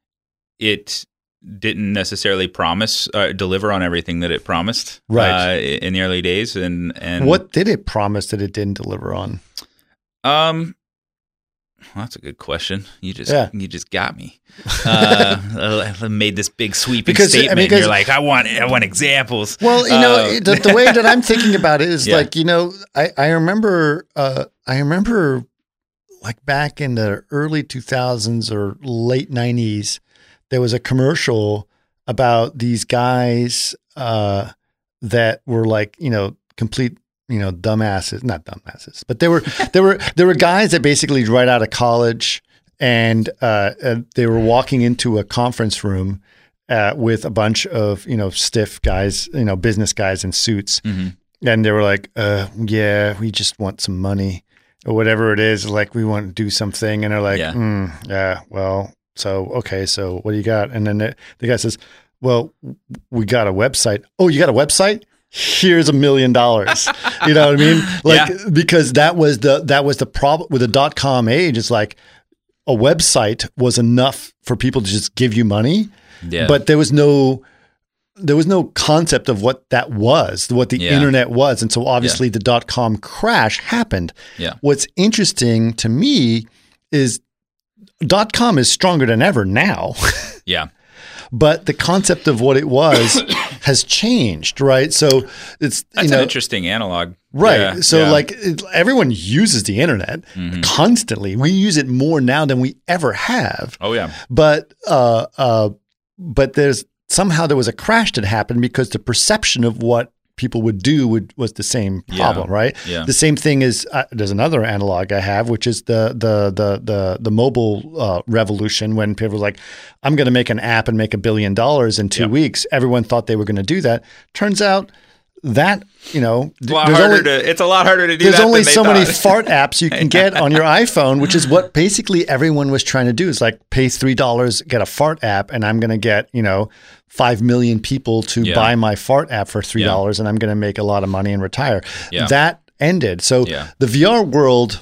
it didn't necessarily promise, uh, deliver on everything that it promised right. uh, in the early days. And, and what did it promise that it didn't deliver on? Um, well, that's a good question. You just yeah. you just got me. Uh, I made this big sweeping because, statement. I mean, and you're like, I want I want examples. Well, you know, uh, the, the way that I'm thinking about it is yeah. like, you know, I I remember uh, I remember like back in the early two thousands or late nineties, there was a commercial about these guys uh, that were like, you know, complete. You know, dumbasses, not dumbasses, but there were there were there were guys that basically right out of college, and uh, uh, they were walking into a conference room uh, with a bunch of you know stiff guys, you know, business guys in suits, mm-hmm. and they were like, uh, "Yeah, we just want some money or whatever it is. Like we want to do something," and they're like, yeah, mm, yeah well, so okay, so what do you got? And then the, the guy says, "Well, we got a website. Oh, you got a website? Here's a million dollars." You know what I mean? Like, yeah. because that was the, that was the problem with the dot com age. It's like a website was enough for people to just give you money, yeah. but there was no, there was no concept of what that was, what the yeah. internet was. And so obviously yeah. the dot com crash happened. Yeah. What's interesting to me is dot com is stronger than ever now. Yeah. But the concept of what it was has changed, right? So it's that's you know, an interesting analog, right? Yeah, so yeah. like it, everyone uses the internet mm-hmm. constantly. We use it more now than we ever have. Oh yeah. But uh, uh, but there's somehow there was a crash that happened because the perception of what people would do would was the same problem, yeah. right? Yeah. The same thing is uh, there's another analog I have, which is the the the the the mobile uh, revolution. When people were like, "I'm going to make an app and make a billion dollars in two yeah. weeks," everyone thought they were going to do that. Turns out that you know, it's a lot harder only, to. It's a lot harder to do. There's that only than so they many thought. fart apps you can get on your iPhone, which is what basically everyone was trying to do. Is like pay three dollars, get a fart app, and I'm going to get you know. Five million people to yeah. buy my fart app for three dollars, yeah. and I'm going to make a lot of money and retire. Yeah. That ended. So yeah. the V R world,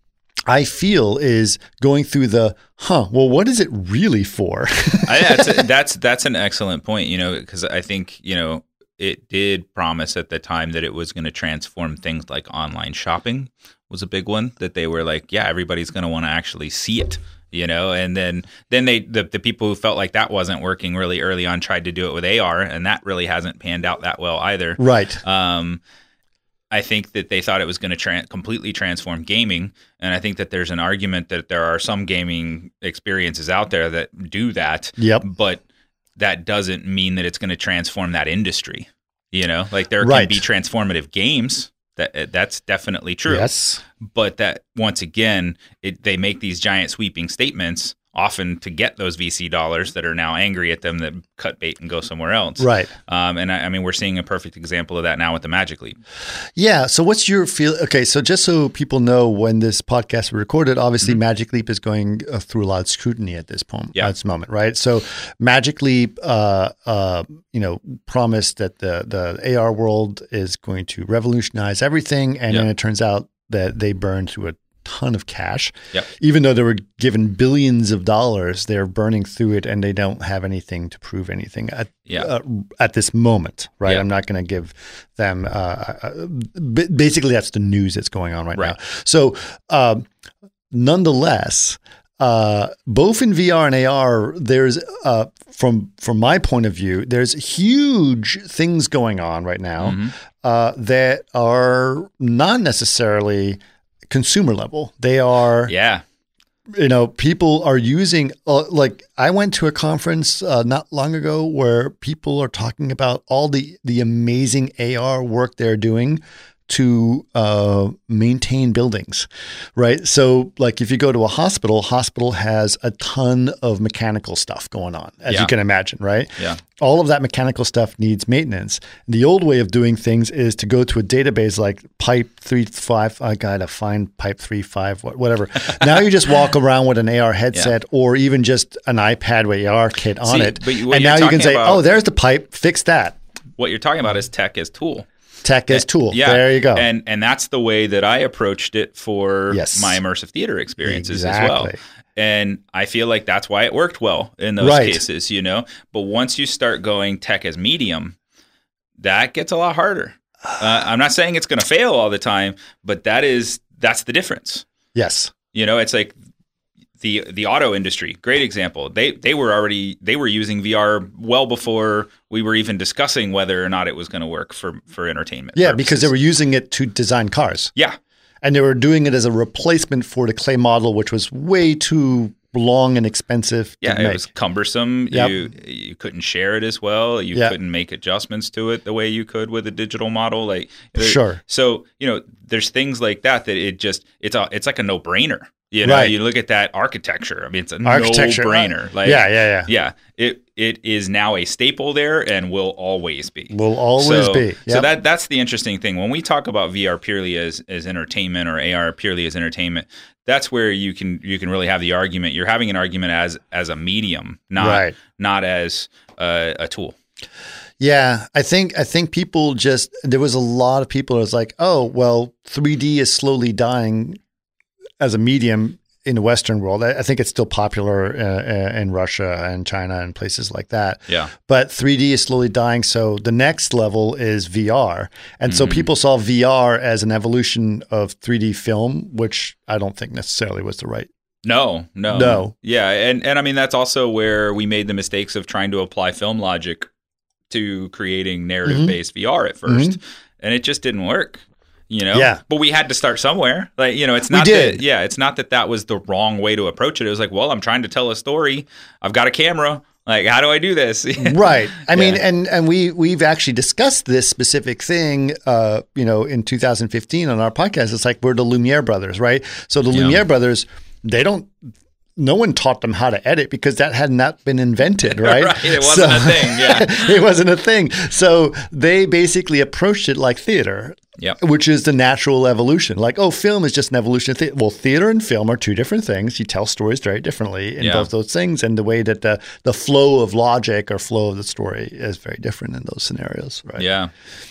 I feel, is going through the huh. Well, what is it really for? I, that's a, that's that's an excellent point. You know, because I think you know it did promise at the time that it was going to transform things like online shopping was a big one. That they were like, yeah, everybody's going to want to actually see it. You know, and then then they the, the people who felt like that wasn't working really early on tried to do it with A R, and that really hasn't panned out that well either. Right. Um, I think that they thought it was going to tra- completely transform gaming, and I think that there's an argument that there are some gaming experiences out there that do that. Yep. But that doesn't mean that it's going to transform that industry. You know, like there right. can be transformative games. That that's definitely true. Yes. But that once again, it, they make these giant sweeping statements often to get those V C dollars that are now angry at them that cut bait and go somewhere else. Right. Um, and I, I mean, we're seeing a perfect example of that now with the Magic Leap. Yeah. So what's your feel? Okay. So just so people know when this podcast was recorded, obviously mm-hmm. Magic Leap is going uh, through a lot of scrutiny at this point, yeah. at this moment, right? So Magic Leap, uh, uh, you know, promised that the, the A R world is going to revolutionize everything. And yep. then it turns out that they burned through a ton of cash. Yep. Even though they were given billions of dollars, they're burning through it and they don't have anything to prove anything at yeah. uh, at this moment, right? Yeah. I'm not going to give them, uh, uh, basically that's the news that's going on right, right. now. So um, nonetheless, uh, both in V R and A R, there's, uh, from from my point of view, there's huge things going on right now mm-hmm. uh, that are not necessarily consumer level. They are, yeah. you know, people are using, uh, like I went to a conference uh, not long ago where people are talking about all the, the amazing A R work they're doing to uh, maintain buildings, right? So like if you go to a hospital, hospital has a ton of mechanical stuff going on, as Yeah. you can imagine, right? Yeah. All of that mechanical stuff needs maintenance. The old way of doing things is to go to a database like pipe three five. I gotta find pipe three five, whatever. Now you just walk around with an A R headset Yeah. or even just an iPad with A R kit on See, it. but what And you're now you can talking say, about- oh, there's the pipe, fix that. What you're talking about is tech as tool. Tech as tool. Yeah. There you go. And and that's the way that I approached it for Yes. my immersive theater experiences as well. Exactly. And I feel like that's why it worked well in those Right. cases, you know. But once you start going tech as medium, that gets a lot harder. Uh, I'm not saying it's going to fail all the time, but that is that's the difference. Yes. You know, it's like the the auto industry, great example. They they were already they were using V R well before we were even discussing whether or not it was going to work for for entertainment. Yeah, purposes. because they were using it to design cars. yeah. And they were doing it as a replacement for the clay model, which was way too long and expensive Yeah, to it make. was cumbersome. Yep. You you couldn't share it as well. You Yep. couldn't make adjustments to it the way you could with a digital model. Like Sure. So you know, there's things like that that it just it's a it's like a no brainer. You know, Right. you look at that architecture. I mean, it's a Architecture, no brainer. right. Like Yeah, yeah, yeah. yeah. It it is now a staple there and will always be. Will always so, be. So Yep. that that's the interesting thing. When we talk about V R purely as as entertainment or A R purely as entertainment, that's where you can you can really have the argument. You're having an argument as as a medium, not Right. not as a, a tool. Yeah, I think I think people just there was a lot of people that was like, oh, well, three D is slowly dying as a medium in the Western world. I, I think it's still popular uh, uh, in Russia and China and places like that. Yeah. But three D is slowly dying. So the next level is V R. And so Mm-hmm. people saw V R as an evolution of three D film, which I don't think necessarily was the right. No, no, No. Yeah, and and I mean that's also where we made the mistakes of trying to apply film logic to creating narrative based V R at 1st and it just didn't work. You know, Yeah. But we had to start somewhere. Like, you know, it's We not did. that. Yeah, it's not that that was the wrong way to approach it. It was like, well, I'm trying to tell a story. I've got a camera. Like, how do I do this? Right. I mean, Yeah. and and we we've actually discussed this specific thing, uh, you know, in two thousand fifteen on our podcast. It's like we're the Lumiere brothers, right? So the Yeah. Lumiere brothers, they don't. No one taught them how to edit because that had not been invented, right? Right, it wasn't a thing, yeah. it wasn't a thing. So they basically approached it like theater. Yep. Which is the natural evolution. Like, oh, film is just an evolution of theater. Well, theater and film are two different things. You tell stories very differently in Yeah. both those things. And the way that the, the flow of logic or flow of the story is very different in those scenarios, right? Yeah.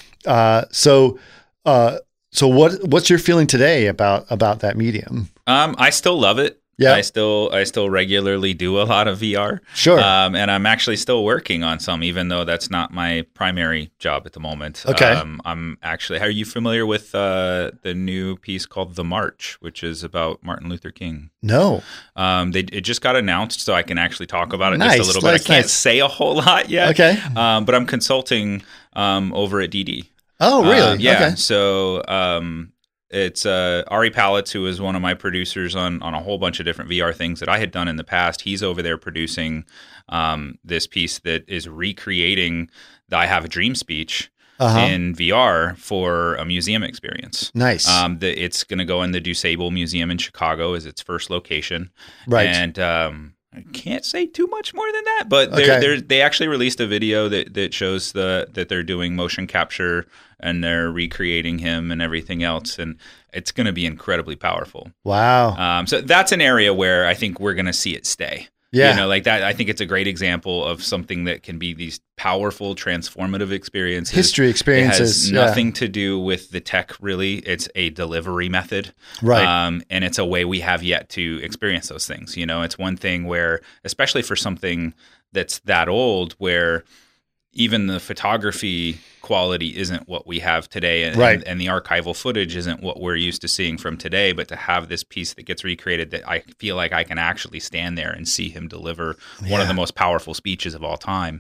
Uh, so uh, so what what's your feeling today about about that medium? Um, I still love it. Yeah. I still I still regularly do a lot of V R. Sure. Um, and I'm actually still working on some, even though that's not my primary job at the moment. Okay. Um, I'm actually. Are you familiar with uh, the new piece called The March, which is about Martin Luther King? No. Um, they it just got announced, so I can actually talk about it Nice. just a little bit. That's I can't nice. say a whole lot yet. Okay. Um, but I'm consulting um, over at D D. Oh, really? Uh, yeah. Okay. So um, it's uh, Ari Palitz, who is one of my producers on on a whole bunch of different V R things that I had done in the past. He's over there producing um, this piece that is recreating the I Have a Dream speech Uh-huh. in V R for a museum experience. Nice. Um, the, it's going to go in the Dusable Museum in Chicago as its first location. Right. And um, I can't say too much more than that, but they're, Okay. they're, they actually released a video that, that shows the that they're doing motion capture and they're recreating him and everything else, and it's going to be incredibly powerful. Wow. Um, so that's an area where I think we're going to see it stay. Yeah. You know, like that. I think it's a great example of something that can be these powerful, transformative experiences. History experiences, It has yeah. nothing to do with the tech, really. It's a delivery method. Right. Um, and it's a way we have yet to experience those things. You know, it's one thing where, especially for something that's that old, where even the photography quality isn't what we have today, and, Right. and, and the archival footage isn't what we're used to seeing from today. But to have this piece that gets recreated, that I feel like I can actually stand there and see him deliver one Yeah. of the most powerful speeches of all time,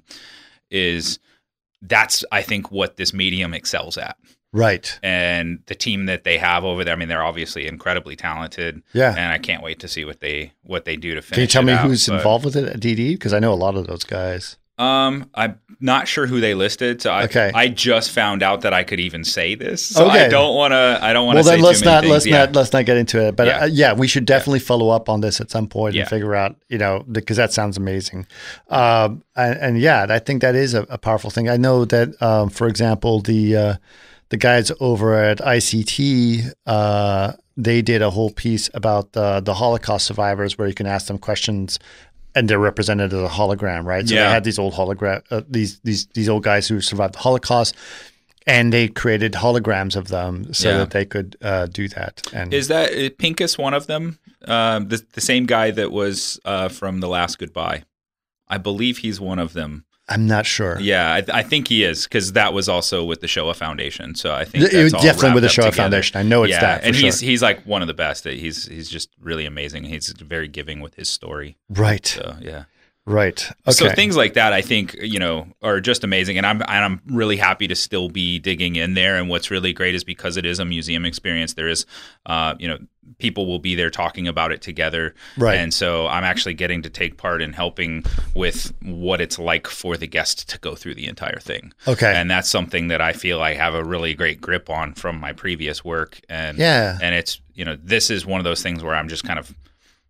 is that's I think what this medium excels at. Right. And the team that they have over there, I mean, they're obviously incredibly talented. Yeah. And I can't wait to see what they what they do to finish. Can you tell it me out, who's but- involved with it at D D? Because I know a lot of those guys. Um, I'm not sure who they listed, so I Okay. I just found out that I could even say this. So Okay. I don't want to. I don't want Well, to say then let's too many not things. let's yeah. not let's not get into it. But Yeah. uh, yeah, we should definitely follow up on this at some point Yeah. and figure out, you know, because that sounds amazing. Um, and, and yeah, I think that is a, a powerful thing. I know that, um, for example, the uh, the guys over at I C T, uh, they did a whole piece about uh, the Holocaust survivors, where you can ask them questions. And they're represented as a hologram, right? So Yeah. they had these old hologram, uh, these these these old guys who survived the Holocaust, and they created holograms of them so Yeah. that they could uh, do that. And Is that is Pincus one of them? Um, the the same guy that was uh, from The Last Goodbye. I believe he's one of them. I'm not sure. Yeah, I, I think he is, because that was also with the Shoah Foundation. So I think It that's was all definitely with the wrapped up Shoah together. Foundation. I know it's yeah, that for and he's sure. he's like one of the best. He's he's just really amazing. He's very giving with his story. Right, So yeah. right. Okay. So things like that, I think, you know, are just amazing, and I'm and I'm really happy to still be digging in there. And what's really great is because it is a museum experience. There is, uh, you know, people will be there talking about it together, Right. And so I'm actually getting to take part in helping with what it's like for the guest to go through the entire thing. Okay. And that's something that I feel I have a really great grip on from my previous work, and Yeah. and it's, you know, this is one of those things where I'm just kind of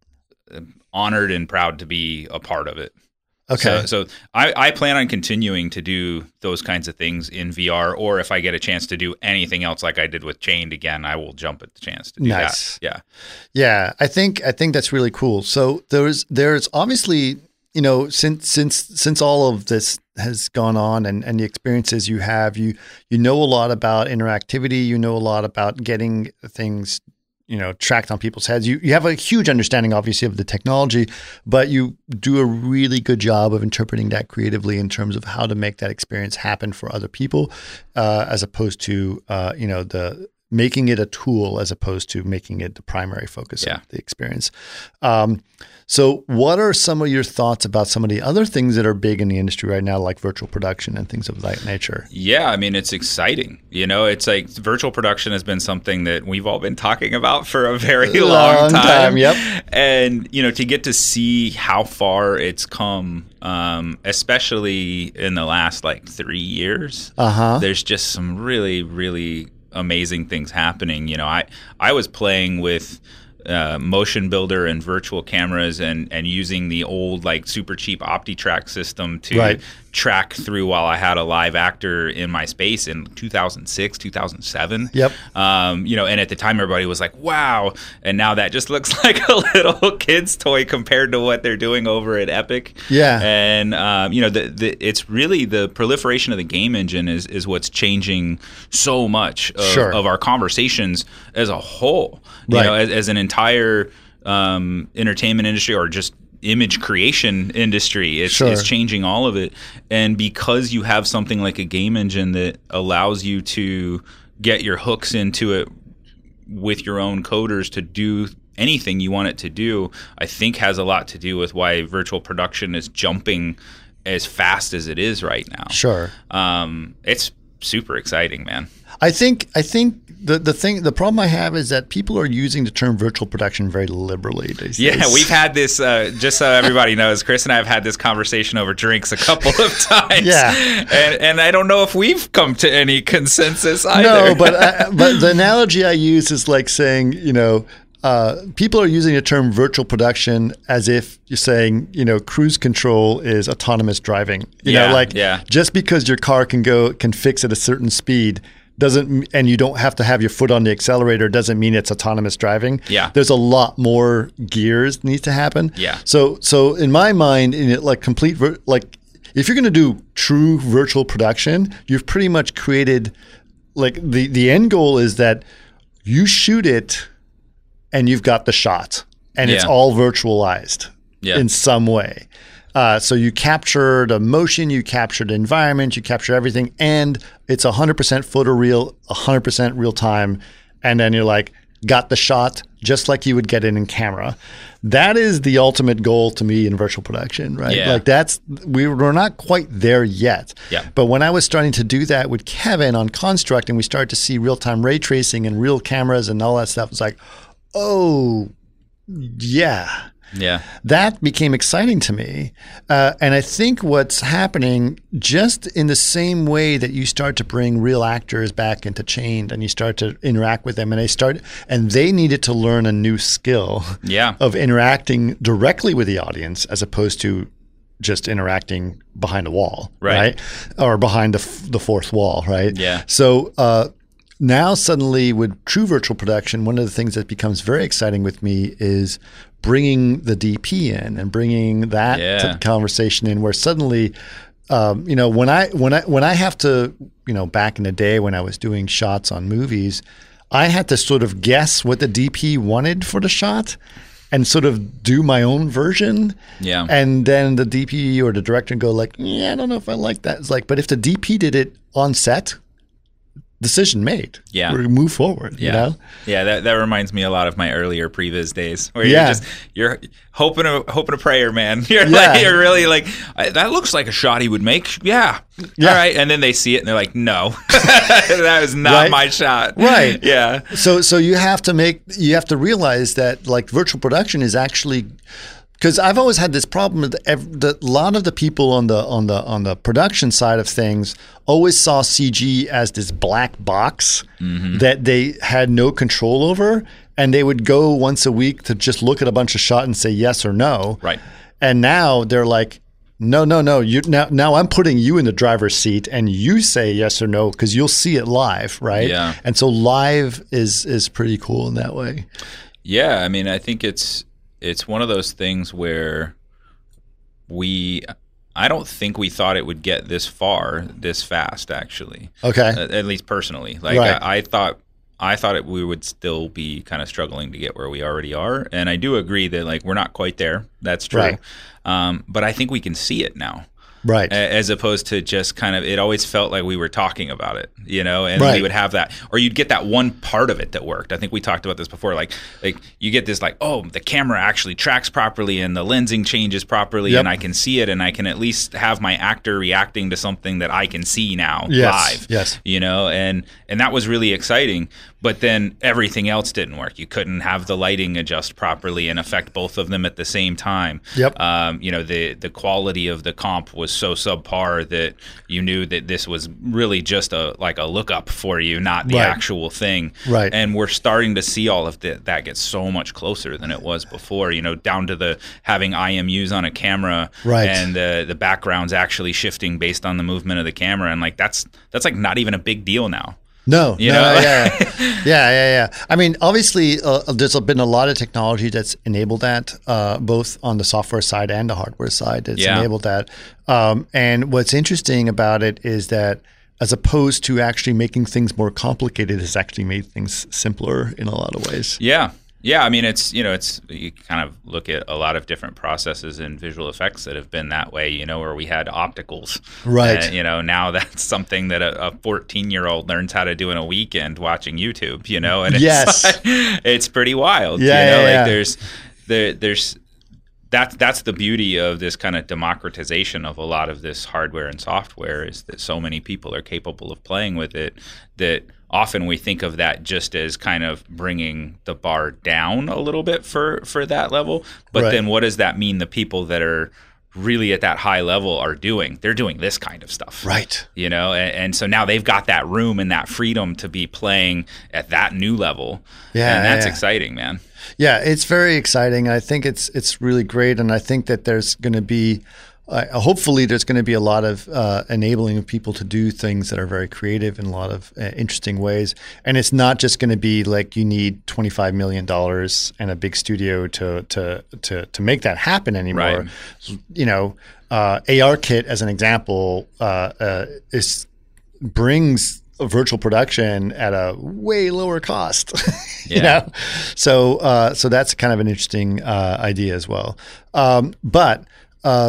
honored and proud to be a part of it. Okay. So, so I, I plan on continuing to do those kinds of things in V R, or if I get a chance to do anything else like I did with Chained again, I will jump at the chance to do Nice. that. Yeah. Yeah, I think I think that's really cool. So there's there's obviously, you know, since since since all of this has gone on and, and the experiences you have, you you know a lot about interactivity, you know a lot about getting things, you know, tracked on people's heads. You you have a huge understanding, obviously, of the technology, but you do a really good job of interpreting that creatively in terms of how to make that experience happen for other people, uh, as opposed to uh, you know the making it a tool as opposed to making it the primary focus Yeah. of the experience. Um, so what are some of your thoughts about some of the other things that are big in the industry right now, like virtual production and things of that nature? Yeah, I mean, it's exciting. You know, it's like virtual production has been something that we've all been talking about for a very long, Long time. time, yep. And, you know, to get to see how far it's come, um, especially in the last like three years, Uh-huh. there's just some really, really amazing things happening. You know, I, I was playing with uh, Motion Builder and virtual cameras and, and using the old like super cheap OptiTrack system to Right. track through while I had a live actor in my space in two thousand six, two thousand seven. Yep. Um, you know, and at the time everybody was like, wow. And now that just looks like a little kid's toy compared to what they're doing over at Epic. Yeah. And, um, you know, the, the, it's really the proliferation of the game engine is, is what's changing so much of, Sure. of our conversations as a whole. You Right. know, as, as an entire um, entertainment industry or just image creation industry. It's, Sure. it's changing all of it. And because you have something like a game engine that allows you to get your hooks into it with your own coders to do anything you want it to do, I think has a lot to do with why virtual production is jumping as fast as it is right now. Sure. Um, it's super exciting, man. I think I think the, the thing the problem I have is that people are using the term virtual production very liberally these Yeah, days. we've had this, uh, just so everybody knows, Chris and I have had this conversation over drinks a couple of times. Yeah. And, and I don't know if we've come to any consensus either. No, but I, but the analogy I use is like saying, you know, uh, people are using the term virtual production as if you're saying, you know, cruise control is autonomous driving. You Yeah, know, like yeah. just because your car can go can fix at a certain speed doesn't, and you don't have to have your foot on the accelerator, doesn't mean it's autonomous driving. Yeah. There's a lot more gears needs to happen. Yeah. So so in my mind, in it, like complete vir- like if you're going to do true virtual production, you've pretty much created like the the end goal is that you shoot it and you've got the shot and it's Yeah. all virtualized Yeah. in some way. Uh, so you capture the motion, you capture the environment, you capture everything, and it's one hundred percent photoreal, one hundred percent real time. And then you're like, got the shot just like you would get it in camera. That is the ultimate goal to me in virtual production, right? Yeah. Like that's, we, we're not quite there yet. Yeah. But when I was starting to do that with Kevin on Construct and we started to see real-time ray tracing and real cameras and all that stuff, it's like, oh, yeah. Yeah. That became exciting to me. Uh, and I think what's happening, just in the same way that you start to bring real actors back into Chained and you start to interact with them, and they start and they needed to learn a new skill Yeah. of interacting directly with the audience as opposed to just interacting behind a wall, Right. right? Or behind the, f- the fourth wall, right? Yeah. So uh, now suddenly with true virtual production, one of the things that becomes very exciting with me is bringing the D P in and bringing that Yeah. to the conversation in, where suddenly, um, you know, when I when I when I have to, you know, back in the day when I was doing shots on movies, I had to sort of guess what the D P wanted for the shot and sort of do my own version. Yeah. And then the D P or the director go like, yeah, I don't know if I like that. It's like, but if the D P did it on set, decision made. Yeah. We move forward, Yeah. you know? Yeah, that, that reminds me a lot of my earlier previs days where Yeah. you're just you're hoping a hoping a prayer, man. You're Yeah. like you're really like that looks like a shot he would make. Yeah. Yeah. All right. And then they see it and they're like, no. That is not Right. my shot. Right. Yeah. So so you have to make you have to realize that like virtual production is actually, because I've always had this problem that ev- that a lot of the people on the on the on the production side of things always saw C G as this black box Mm-hmm. that they had no control over, and they would go once a week to just look at a bunch of shot and say yes or no. Right. And now they're like, no, no, no. You now now I'm putting you in the driver's seat, and you say yes or no because you'll see it live, right? Yeah. And so live is is pretty cool in that way. Yeah, I mean, I think it's it's one of those things where we I don't think we thought it would get this far this fast, actually. Okay. At, at least personally. Like Right. I, I thought I thought it, we would still be kind of struggling to get where we already are. And I do agree that like we're not quite there. That's true. Right. Um, but I think we can see it now. Right. A- As opposed to just kind of, it always felt like we were talking about it, you know, and Right. we would have that, or you'd get that one part of it that worked. I think we talked about this before. Like, like you get this, like, oh, the camera actually tracks properly and the lensing changes properly, Yep. and I can see it, and I can at least have my actor reacting to something that I can see now Yes. live. Yes. You know, and and that was really exciting. But then everything else didn't work. You couldn't have the lighting adjust properly and affect both of them at the same time. Yep. Um, you know, the the quality of the comp was so subpar that you knew that this was really just a like a lookup for you, not the Right. actual thing. Right. And we're starting to see all of the, that get so much closer than it was before. You know, down to the having I M Us on a camera, Right. and the the backgrounds actually shifting based on the movement of the camera, and like that's that's like not even a big deal now. No, You no, know? yeah, yeah, yeah, yeah. I mean, obviously, uh, there's been a lot of technology that's enabled that, uh, both on the software side and the hardware side. That's Yeah. enabled that. Um, and what's interesting about it is that, as opposed to actually making things more complicated, it's actually made things simpler in a lot of ways. Yeah. Yeah, I mean, it's, you know, it's, you kind of look at a lot of different processes in visual effects that have been that way, you know, where we had opticals. Right. Uh, you know, now that's something that a fourteen-year-old learns how to do in a weekend watching YouTube, you know, and it's, Yes. like, it's pretty wild. Yeah, you know, yeah, like yeah. there's, there, there's, that's that's the beauty of this kind of democratization of a lot of this hardware and software, is that so many people are capable of playing with it that often we think of that just as kind of bringing the bar down a little bit for, for that level. But Right. then what does that mean the people that are really at that high level are doing? They're doing this kind of stuff. Right. You know, and, and so now they've got that room and that freedom to be playing at that new level. Yeah, And that's yeah. exciting, man. Yeah, it's very exciting. I think it's it's really great, and I think that there's going to be, uh, hopefully, there's going to be a lot of uh, enabling of people to do things that are very creative in a lot of uh, interesting ways. And it's not just going to be like you need twenty-five million dollars and a big studio to to to to make that happen anymore. Right. You know, uh, ARKit as an example uh, uh, is brings a virtual production at a way lower cost. you Yeah. know, so uh, so that's kind of an interesting uh, idea as well. Um, but uh,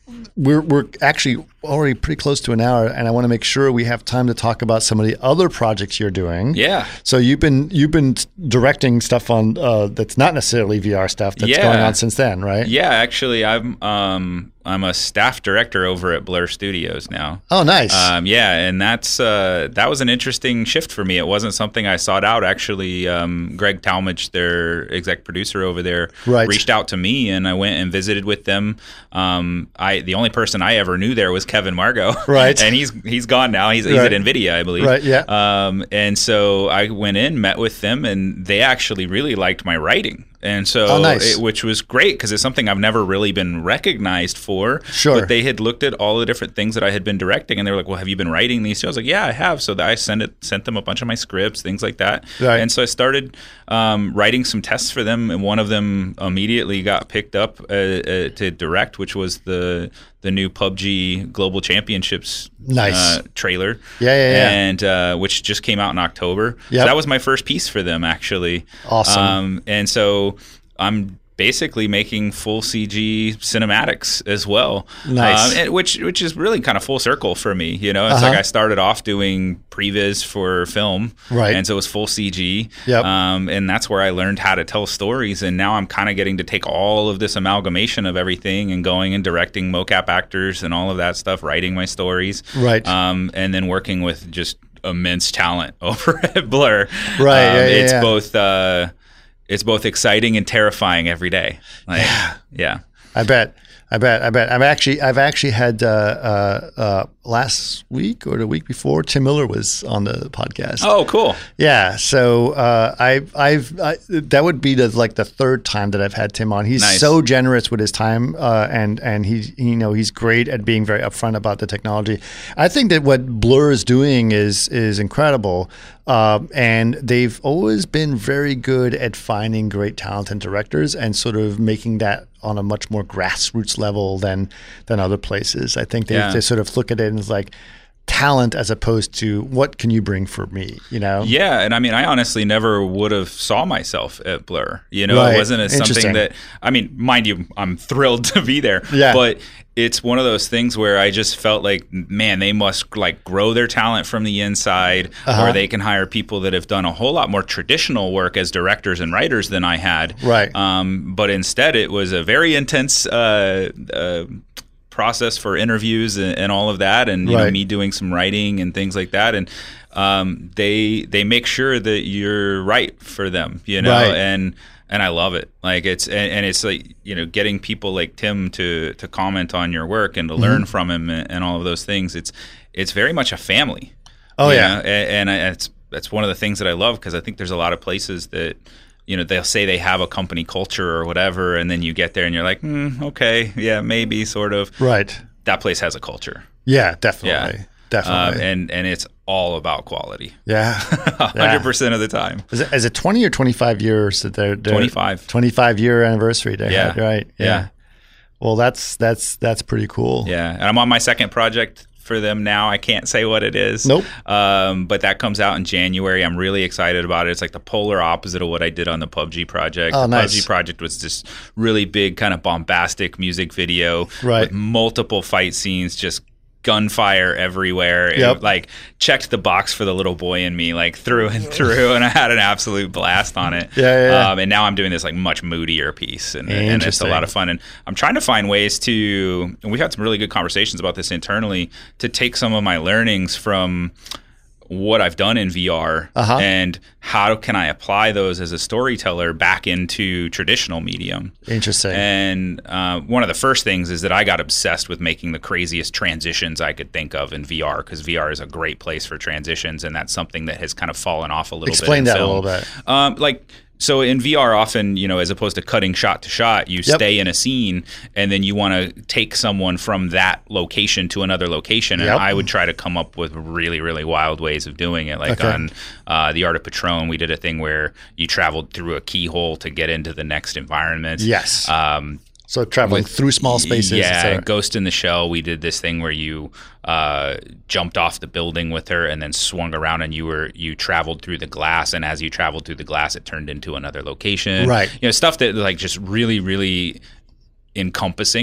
we're we're actually already pretty close to an hour, and I want to make sure we have time to talk about some of the other projects you're doing. Yeah. So you've been you've been directing stuff on uh, that's not necessarily V R stuff that's Yeah. going on since then, right? Yeah, actually, I'm um I'm a staff director over at Blur Studios now. Oh, nice. Um, yeah, and that's uh, that was an interesting shift for me. It wasn't something I sought out. Actually, um, Greg Talmadge, their exec producer over there, Right. reached out to me, and I went and visited with them. Um, I the only person I ever knew there was Kevin Margot, Right. and he's he's gone now. He's, he's Right. at NVIDIA, I believe. Right, yeah. Um, and so I went in, met with them, and they actually really liked my writing. And so, Oh, nice. it, which was great because it's something I've never really been recognized for. Sure. But they had looked at all the different things that I had been directing, and they were like, "Well, have you been writing these?" So I was like, "Yeah, I have." So I sent it, sent them a bunch of my scripts, things like that. Right. And so I started um, writing some tests for them, and one of them immediately got picked up uh, uh, to direct, which was the the new P U B G Global Championships Nice. uh, trailer. Yeah, yeah, yeah. And uh, which just came out in October. Yep. So that was my first piece for them, actually. Awesome. Um, and so I'm basically making full C G cinematics as well. Nice. Um, and which which is really kind of full circle for me. You know, it's Uh-huh. like I started off doing previs for film, Right. and so it was full C G. Yep. Um, and that's where I learned how to tell stories. And now I'm kind of getting to take all of this amalgamation of everything and going and directing mocap actors and all of that stuff, writing my stories, Right. Um, and then working with just immense talent over at Blur. Right, Um, yeah, yeah, it's yeah. both. Uh, It's both exciting and terrifying every day. Like, yeah. yeah. I bet. I bet. I bet. I've actually, I've actually had uh, uh, uh, last week or the week before, Tim Miller was on the podcast. Oh, cool. Yeah. So uh, I've, I've, I, that would be the like the third time that I've had Tim on. He's Nice. so generous with his time, uh, and and he, you know, he's great at being very upfront about the technology. I think that what Blur is doing is is incredible, um, and they've always been very good at finding great talented directors and sort of making that on a much more grassroots level than than other places. I think they, Yeah. they sort of look at it as like talent as opposed to what can you bring for me, you know? Yeah, and I mean, I honestly never would have saw myself at Blur. You know, Right. it wasn't as something Interesting. that. I mean, mind you, I'm thrilled to be there. Yeah. But it's one of those things where I just felt like, man, they must like grow their talent from the inside, Uh-huh. or they can hire people that have done a whole lot more traditional work as directors and writers than I had. Right. Um, but instead, it was a very intense. Uh, uh, process for interviews and, and all of that, and you know, Right. me doing some writing and things like that, and um, they they make sure that you're right for them, you know, Right. and and I love it. Like it's and, and it's like, you know, getting people like Tim to to comment on your work and to learn Mm-hmm. from him and, and all of those things. It's it's very much a family. Oh, you yeah. know? and, and I, it's that's one of the things that I love, because I think there's a lot of places that, you know, they'll say they have a company culture or whatever, and then you get there and you're like, mm, okay, yeah, maybe, sort of. Right. That place has a culture. Yeah, definitely. Um, Definitely. and and it's all about quality, yeah. one hundred percent of the time. Is it, is it twenty or twenty-five years that they're, they're twenty-five. twenty-five year anniversary they Yeah. had, right? Yeah. Well, that's that's that's pretty cool. Yeah, and I'm on my second project for them now. I can't say what it is. Nope. Um, but that comes out in January. I'm really excited about it. It's like the polar opposite of what I did on the P U B G project. Oh, the nice. P U B G project was this really big, kind of bombastic music video Right. with multiple fight scenes, just gunfire everywhere. It, Yep. like checked the box for the little boy in me, like through and through, and I had an absolute blast on it. Yeah, yeah, yeah. Um, and now I'm doing this like much moodier piece, and, and it's a Interesting. lot of fun. And I'm trying to find ways to, and we've had some really good conversations about this internally, to take some of my learnings from what I've done in V R Uh-huh. and how can I apply those as a storyteller back into traditional medium. Interesting. And uh, one of the first things is that I got obsessed with making the craziest transitions I could think of in V R, because V R is a great place for transitions, and that's something that has kind of fallen off a little Explain bit. that in a film. little bit. Um, like, so in V R, often, you know, as opposed to cutting shot to shot, you Yep. stay in a scene, and then you want to take someone from that location to another location. And Yep. I would try to come up with really, really wild ways of doing it. Like Okay. on uh, The Art of Patron, we did a thing where you traveled through a keyhole to get into the next environment. Yes. Um, So traveling with- through small spaces. et Yeah, cetera. Ghost in the Shell, we did this thing where you uh, jumped off the building with her and then swung around, and you were you traveled through the glass, and as you traveled through the glass, it turned into another location. Right. You know, stuff that like just really, really encompassing.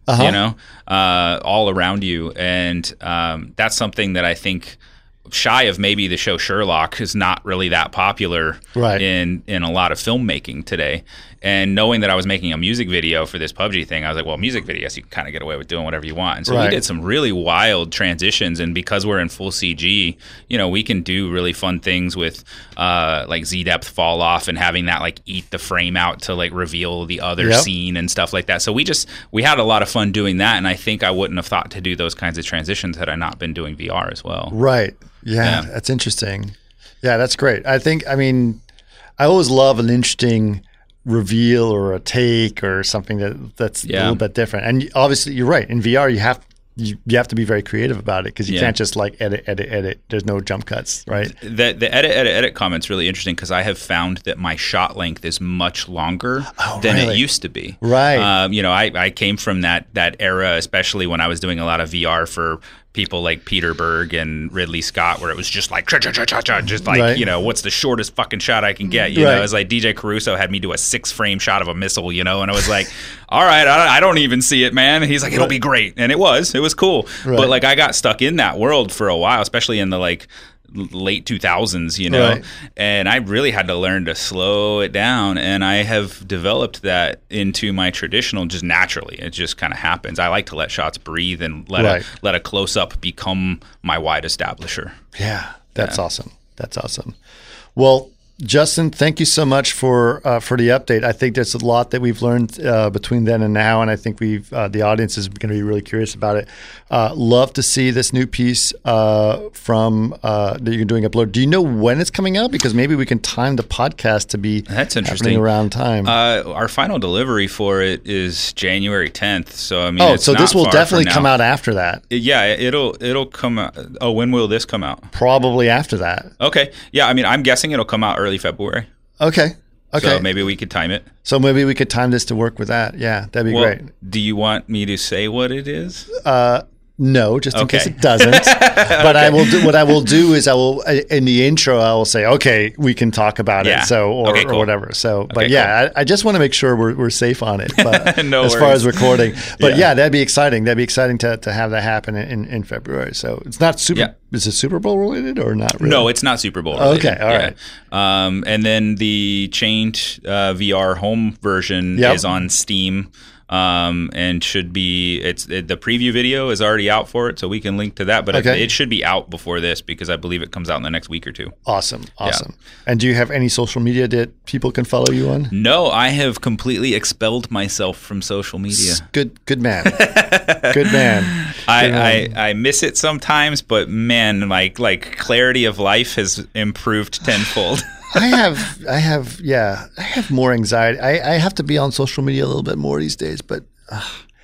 Uh-huh. you know, uh, all around you. And um, that's something that I think, shy of maybe the show Sherlock, is not really that popular right. in, in a lot of filmmaking today. And knowing that I was making a music video for this P U B G thing, I was like, well, music videos, you can kind of get away with doing whatever you want. And so right. we did some really wild transitions. And because we're in full C G, you know, we can do really fun things with uh, like Z-depth fall off and having that like eat the frame out to like reveal the other yep. scene and stuff like that. So we just, we had a lot of fun doing that. And I think I wouldn't have thought to do those kinds of transitions had I not been doing V R as well. Right. Yeah, Yeah. that's interesting. Yeah, that's great. I think, I mean, I always love an interesting reveal or a take or something that that's Yeah. a little bit different. And obviously, you're right. In V R, you have you, you have to be very creative about it because you Yeah. can't just like edit, edit, edit. There's no jump cuts, right? The the edit edit edit comment's really interesting because I have found that my shot length is much longer Oh, than really? it used to be. Right. Um, you know, I, I came from that that era, especially when I was doing a lot of V R for people like Peter Berg and Ridley Scott, where it was just like cha cha cha cha cha, just like Right. you know, what's the shortest fucking shot I can get? You Right. know, it's like D J Caruso had me do a six frame shot of a missile, you know, and I was like, all right, I, I don't even see it, man. And he's like, it'll Right. be great, and it was, it was cool. Right. But like I got stuck in that world for a while, especially in the like late two thousands, you know, Right. and I really had to learn to slow it down, and I have developed that into my traditional just naturally. It just kind of happens. I like to let shots breathe and let Right. a let a close up become my wide establisher. Yeah, that's Yeah. awesome. That's awesome. Well, Justin, thank you so much for uh, for the update. I think there's a lot that we've learned uh, between then and now, and I think we've uh, the audience is going to be really curious about it. Uh, love to see this new piece uh, from uh, that you're doing upload. Do you know when it's coming out? Because maybe we can time the podcast to be That's happening interesting. around time. Uh, our final delivery for it is January tenth. So I mean, oh, it's so not this will far definitely from come now. out after that. Yeah, it'll it'll come out. Oh, when will this come out? Probably after that. Okay, yeah. I mean, I'm guessing it'll come out early February. Okay. Okay. So maybe we could time it. So maybe we could time this to work with that. Yeah, that'd be Well, great. do you want me to say what it is? Uh, no, just in Okay. case it doesn't. But I will. Do, what I will do is I will in the intro I will say, okay, we can talk about Yeah. it. So or, Okay, cool. or whatever. So, but Okay, yeah, I, I just want to make sure we're we're safe on it. But No as far worries. as recording, but Yeah. yeah. that'd be exciting. That'd be exciting to to have that happen in in February. So it's not super. Yeah. Is it Super Bowl related or not? Really? No, it's not Super Bowl related. Okay, all right. Um, and then the Chained uh, V R home version Yep. is on Steam. Um, and should be it's it, the preview video is already out for it, so we can link to that. But Okay. it, it should be out before this because I believe it comes out in the next week or two. Awesome, awesome. And do you have any social media that people can follow you on? No, I have completely expelled myself from social media. Good, good man. Good man. I, Good man. I, I miss it sometimes, but man, like like clarity of life has improved tenfold. I have, I have, yeah, I have more anxiety. I, I have to be on social media a little bit more these days, but uh,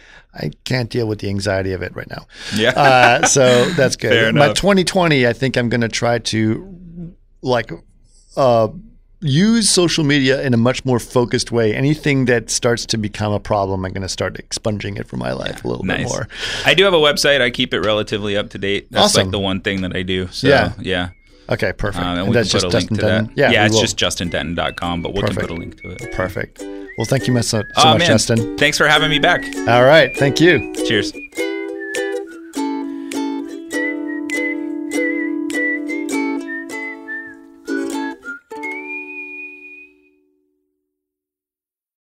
I can't deal with the anxiety of it right now. Yeah. Uh, so that's good. Fair My enough. twenty twenty, I think I'm going to try to like uh, use social media in a much more focused way. Anything that starts to become a problem, I'm going to start expunging it from my life a little bit Nice. more. I do have a website. I keep it relatively up to date. That's Awesome. like the one thing that I do. So, Yeah. yeah. Okay, perfect. Um, and, and we that's can just put a link Justin to Denton. that. Yeah, yeah we it's will. just justin denton dot com, but we Perfect. can put a link to it. Perfect. Well, thank you so, so Oh, much, man. Justin. Thanks for having me back. All right. Thank you. Cheers.